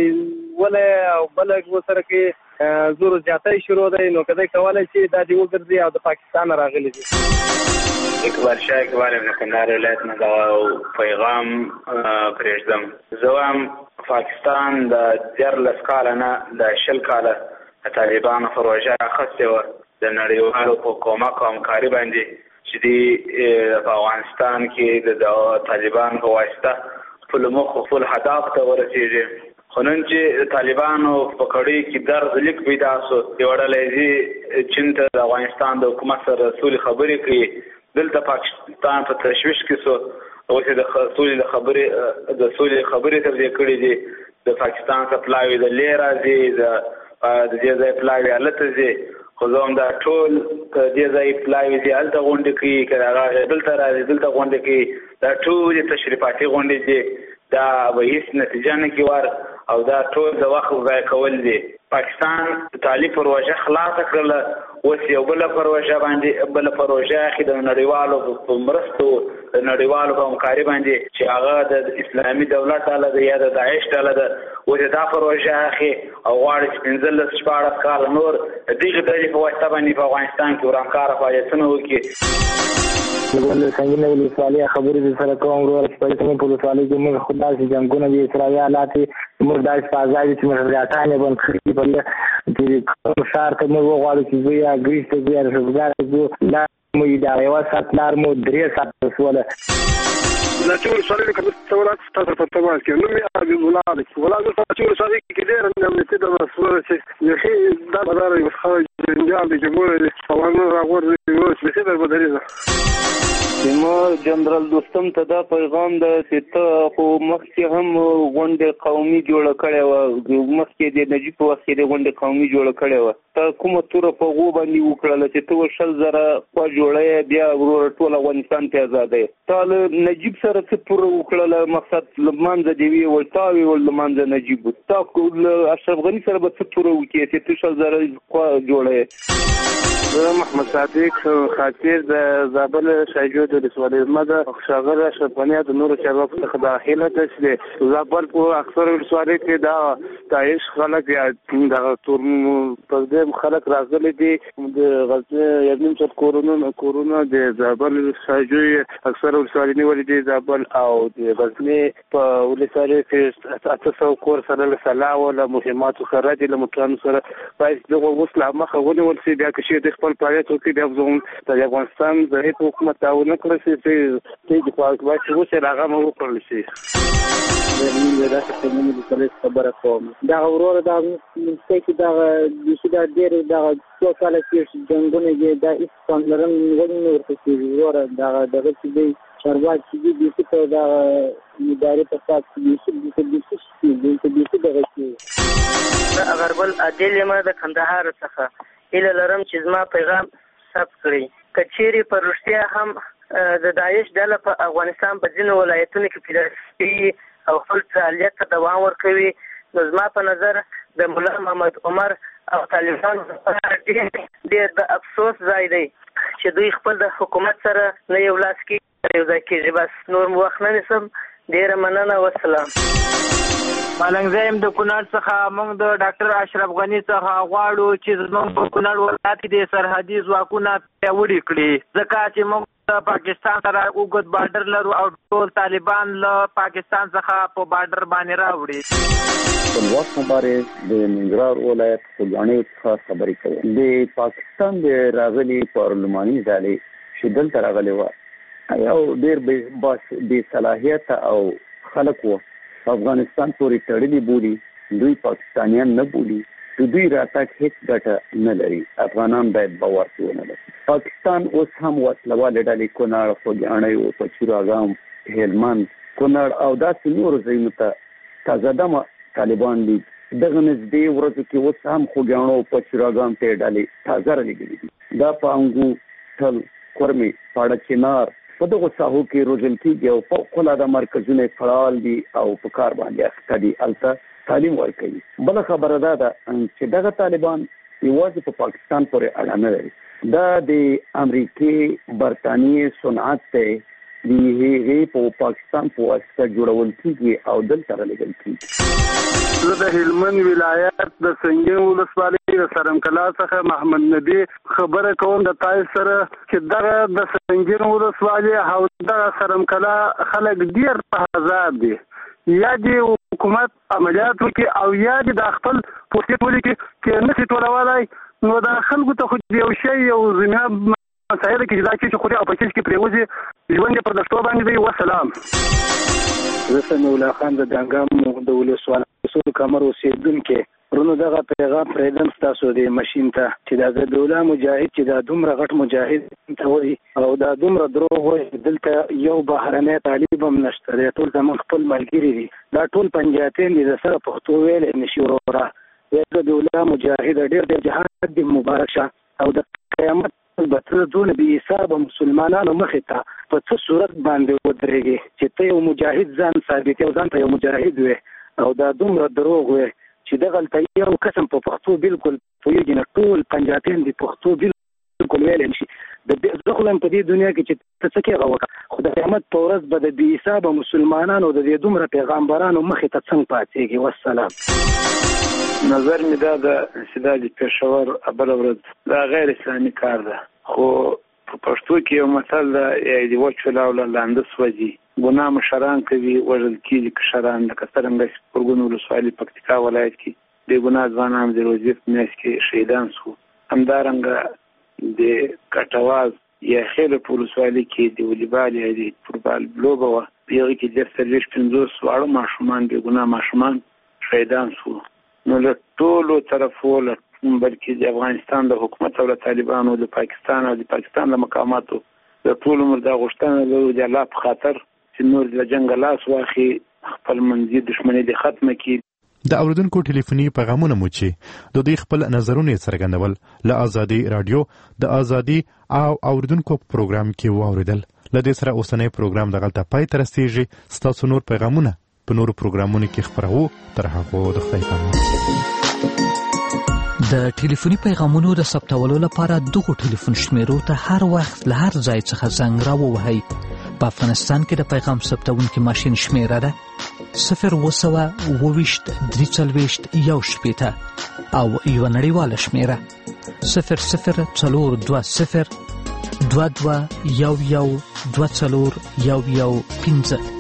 ولا او بلګ وسره کې زور زیاتې شروع دی نو کله کولای شي دا دی وګرځي او د پاکستان راغلي دي. اکبر شاه اکبر ابن کندهار ولایت نه دا پیغام پرېږدم. زوام پاکستان د 14 کاله نه د 20 کاله طالبانو پروژه اخیستې وه د نړیوالو په کومک او همکاري باندې چې په افغانستان کې د طالبانو په واسطه خپل موخو خپل هدف ته ورسېږي. خو نن چې طالبانو په کړۍ کې درز لیک پیدا شو یوه ډله یې چین ته د افغانستان د حکومت سره سولې خبرې کوي دلته پاکستان په تشویش کې شو اوس د سولې خبرې ترې کړې دي د پاکستان څخه پلاوي د لیر راځي د دې ځای پلاوي الته ځي خو زه هم دا ټول دې ځای پلاوي دي هلته غونډې کوي که هغه دلته راځي دلته غونډې کوي دا ټولې تشریفاتي غونډې دي دا به هېڅ نتیجه نه کوي ور او دا ټول د وخت ضایع کول دي. پاکستان تعلیق پروژه خلاصه کړله اوس یو بله پروژه باندې بله پروژه اخلي د نړیوالو په مرستو د نړیوالو په همکاري باندې چې هغه د اسلامي دولت ډله ده یا د داعش ډله ده اوس دا پروژه اخلي او غواړي چې 15-14 کاله نور د دغې ډلې په واسطه باندې په افغانستان کې ورانکاره فعالیتونه وکړي. د څنګه ولسوالۍ خبرې د سره کوم ورور چې په کومه ولسوالۍ کې موږ خدای چې جنگونه دي اسرائیل حالات موږ داس په ځای چې موږ راټانه بند کړی په دې شهر ته موږ غواړو چې بیا ګریس ته بیا رسوګار ته لا موږ دا یو سات لار مو درې سات وسوله دا چې ولسوالۍ کې د تورات تاسو په تماس کې نو مې حبیب الله دی ولادت چې ولسوالۍ کې ډېر امنیتي د مسؤل چې یخي دا بدار یو خارج جنجال د جمهور قوانین راغور دی چې څه در بدري ما جنرال دوستم ته دا پیغام ده چې ته خو مخکې هم غونډه قومي جوړه کړې و مخکې د نجیب په وخت کې د غونډه قومي جوړه کړې و ته کومه توره په غو باندې وکړله چې ته 100,000 خوا جوړې بیا ورور ټول افغانستان ته آزادې ته نجیب سره څه توره وکړله مقصد لمانځه دی وی ولتاوي ول لمانځه نجیب تا اشرف غنی سره به څه توره وکړي چې 100,000 خوا جوړې محمد صادق خاطر د زابل شایجو د ولسوالۍ مده شاغره شپنیا د نور شباب څخه داخله ده چې زابل په اکثر ولسوالۍ کې دا تایش خلک یا د تور په دې خلک راغلي دي د غزنی یعنی څو کورونا د زابل شایجو اکثر ولسوالۍ نیولې دي زابل او د غزنی په ولسوالۍ کې تاسو کور سره له سلا ولا مهمات سره د مکان سره پایس دغه وسله مخه ونیول سي بیا کې د خپل پایته کې د افغانستان د حکومت تعاون کړی چې د پاکستان چې وسه راغه مو کړل شي د داسې کومې د خبره کوم دا اورور دا چې دا د ډېر دا څو کال کې جنگونه دي دا اسلام لرم ولې ورته چې اورور دا دغه چې چارواکي چې دي چې دا ادارې په تاسو کې دغه چې اغربل عادل ما د کندهار څخه اله لرم چې زما پیغام ثبت کړئ کچېری پر رښتیا هم د داعش ډله په افغانستان په ځینو ولایتونو کې پیدا شوي او خپل فعالیت ته دوام ورکوي نو زما په نظر د مولا محمد عمر او طالبانو ډېر د افسوس ځای دی چې دوی خپل د حکومت سره نه یو لاس کې یو ځای کېږي بس نور وخت نه نیسم ډېره مننه والسلام ملنګ د کونړ څخه موږ د ډاکټر اشرف غنی څخه غواړو چې زموږ په کونړ ولایت کې د سرحدي ځواکونه پیاوړي کړي ځکه چې موږ د پاکستان سره اوږد بارډر لرو او ټول طالبان له پاکستان څخه په بارډر باندې راوړي خپلواک مبارز د ننګرهار ولایت خوږاڼي څخه خبرې کوي د پاکستان د راغلي پارلماني ځالې چې دلته راغلي وه یو ډېر بې صلاحیته او خلک وو افغانستان پورې تړلي بولي دوی پاکستانیان نه بولي دوی راتګ هیڅ ګټه نه لري افغانان باید باور ونه لري پاکستان اوس هم وسلواله ډلې کونړ خوږاڼي او پچیراګام هلمند کونړ او داسې نورو ځایونو ته تازه دمه طالبان دي دغه نږدې ورځو کې اوس هم خوږاڼو او پچیراګام ته ډلې تازه رالیږلي دي دا په انګو ټل کورمي پاړه چنار په دغه ساحو کې روزل کېږي او فوق‌العاده مرکزونه فعال دي او په کار باندې اخته دي هلته تعلیم ورکوي بله خبره دا ده چې دغه طالبان یوازې په پاکستان پورې اړه نه لري دا د امریکې برطانیې صنعت دی د هغې په پاکستان په واسطه جوړول کېږي او دلته رالیږل کېږي زه د هلمند ولایت د سنګین ولسوالۍ د سرمکلا څخه محمد نبی خبره کوم د تاسو سره چې دغه د سنګین ولسوالۍ او دغه سرمکلا خلک ډېر په آزاد دي یا د حکومت عملیات وکړي او یا د خپل پوسټ ولیکي چې نشي ټولولای نو د خلکو ته خو یو شی یو زمینه مسایل کې دا چې خوري او په کې پریوځي ژوند پر دشتو باندې دی والسلام زه سمي الله خان د دنګام د ولسوالۍ سور کمر اوسیدونکو ورونو دغه پیغام پرېدم تاسو د ماشين ته چې د دوله مجاهد چې د دومره غټ مجاهد ته وي او د دومره دروغ وي دلته یو بهرنی طالب هم نشته دی ټول زموږ خپل ملګري دي دا ټول پنجاتین دي د سره پښتو ویل نشي وروره د دوله مجاهد ډېر جهاد دی مبارک شه او د قیامت بتر دون به حساب مسلمانانو مخې ته په څه صورت باندې ودرېږي چې ته یو مجاهد ځان ثابت یو ځان ته یو مجاهد وي او دا دومره دروغ وي چې دغه یو قسم په پښتو بالکل پوهېږي نه ټول پنجاتین دي پښتو بالکل ویلی نشي زه خو په دې دنیا کې چې ته څه کېږه وکړه خو د قیامت په ورځ به د بې حسابه مسلمانانو د دې دومره پیغامبرانو مخې ته څنګه پاتېږي والسلام نظر مې دا ده چې دا د پېښور بله ورځ دا غیر اسلامي کار ده خو په پښتو کې یو متل ده د وچ ولاړه لانده سوځي ګناه مشران کوي وژل کېږي کشران لکه څرنګه سپورګون ولسوالي پکتیکا ولایت کې بې ګناه ځوانان د روزي په میاشت کې شهیدان شو همدارنګه د کټواز یا خیل په ولسوالي کې د والیبال یا د فوټبال لوبه وه یغه کې د سرویس 50 واړه ماشومان به ګناه ماشومان شهیدان شو. نو له ټولو طرفو بلکې د افغانستان د حکومت او د طالبانو د پاکستان او د پاکستان د مقاماتو د ټولو مردا غوښتنه د الله په خاطر چې نور د جنگ لاس واخی خپل منځي دښمنۍ د ختمه کړي. د اوریدونکو ټلیفوني پیغامونه مو چې د دې خپل نظرونه څرګندول له آزادي رادیو د آزادي او اوریدونکو پروګرام کې واوریدل. لدې سره اوسنۍ پروګرام د غلطه پای تر رسیږي. ستاسو نور پیغامونه په نورو پروګرامونو کې خبرو. تر هغه د خدای په د ټلیفوني پیغامونو د ثبتولو لپاره دغه ټلیفون شمیرو ته هر وخت له هر ځای څخه زنګ راووهئ. په افغانستان کې د پیغام ثبتونکي ماشین شمیره ده 020 340 1 او یو نړیواله شمیره 00 420 22 11 24 15.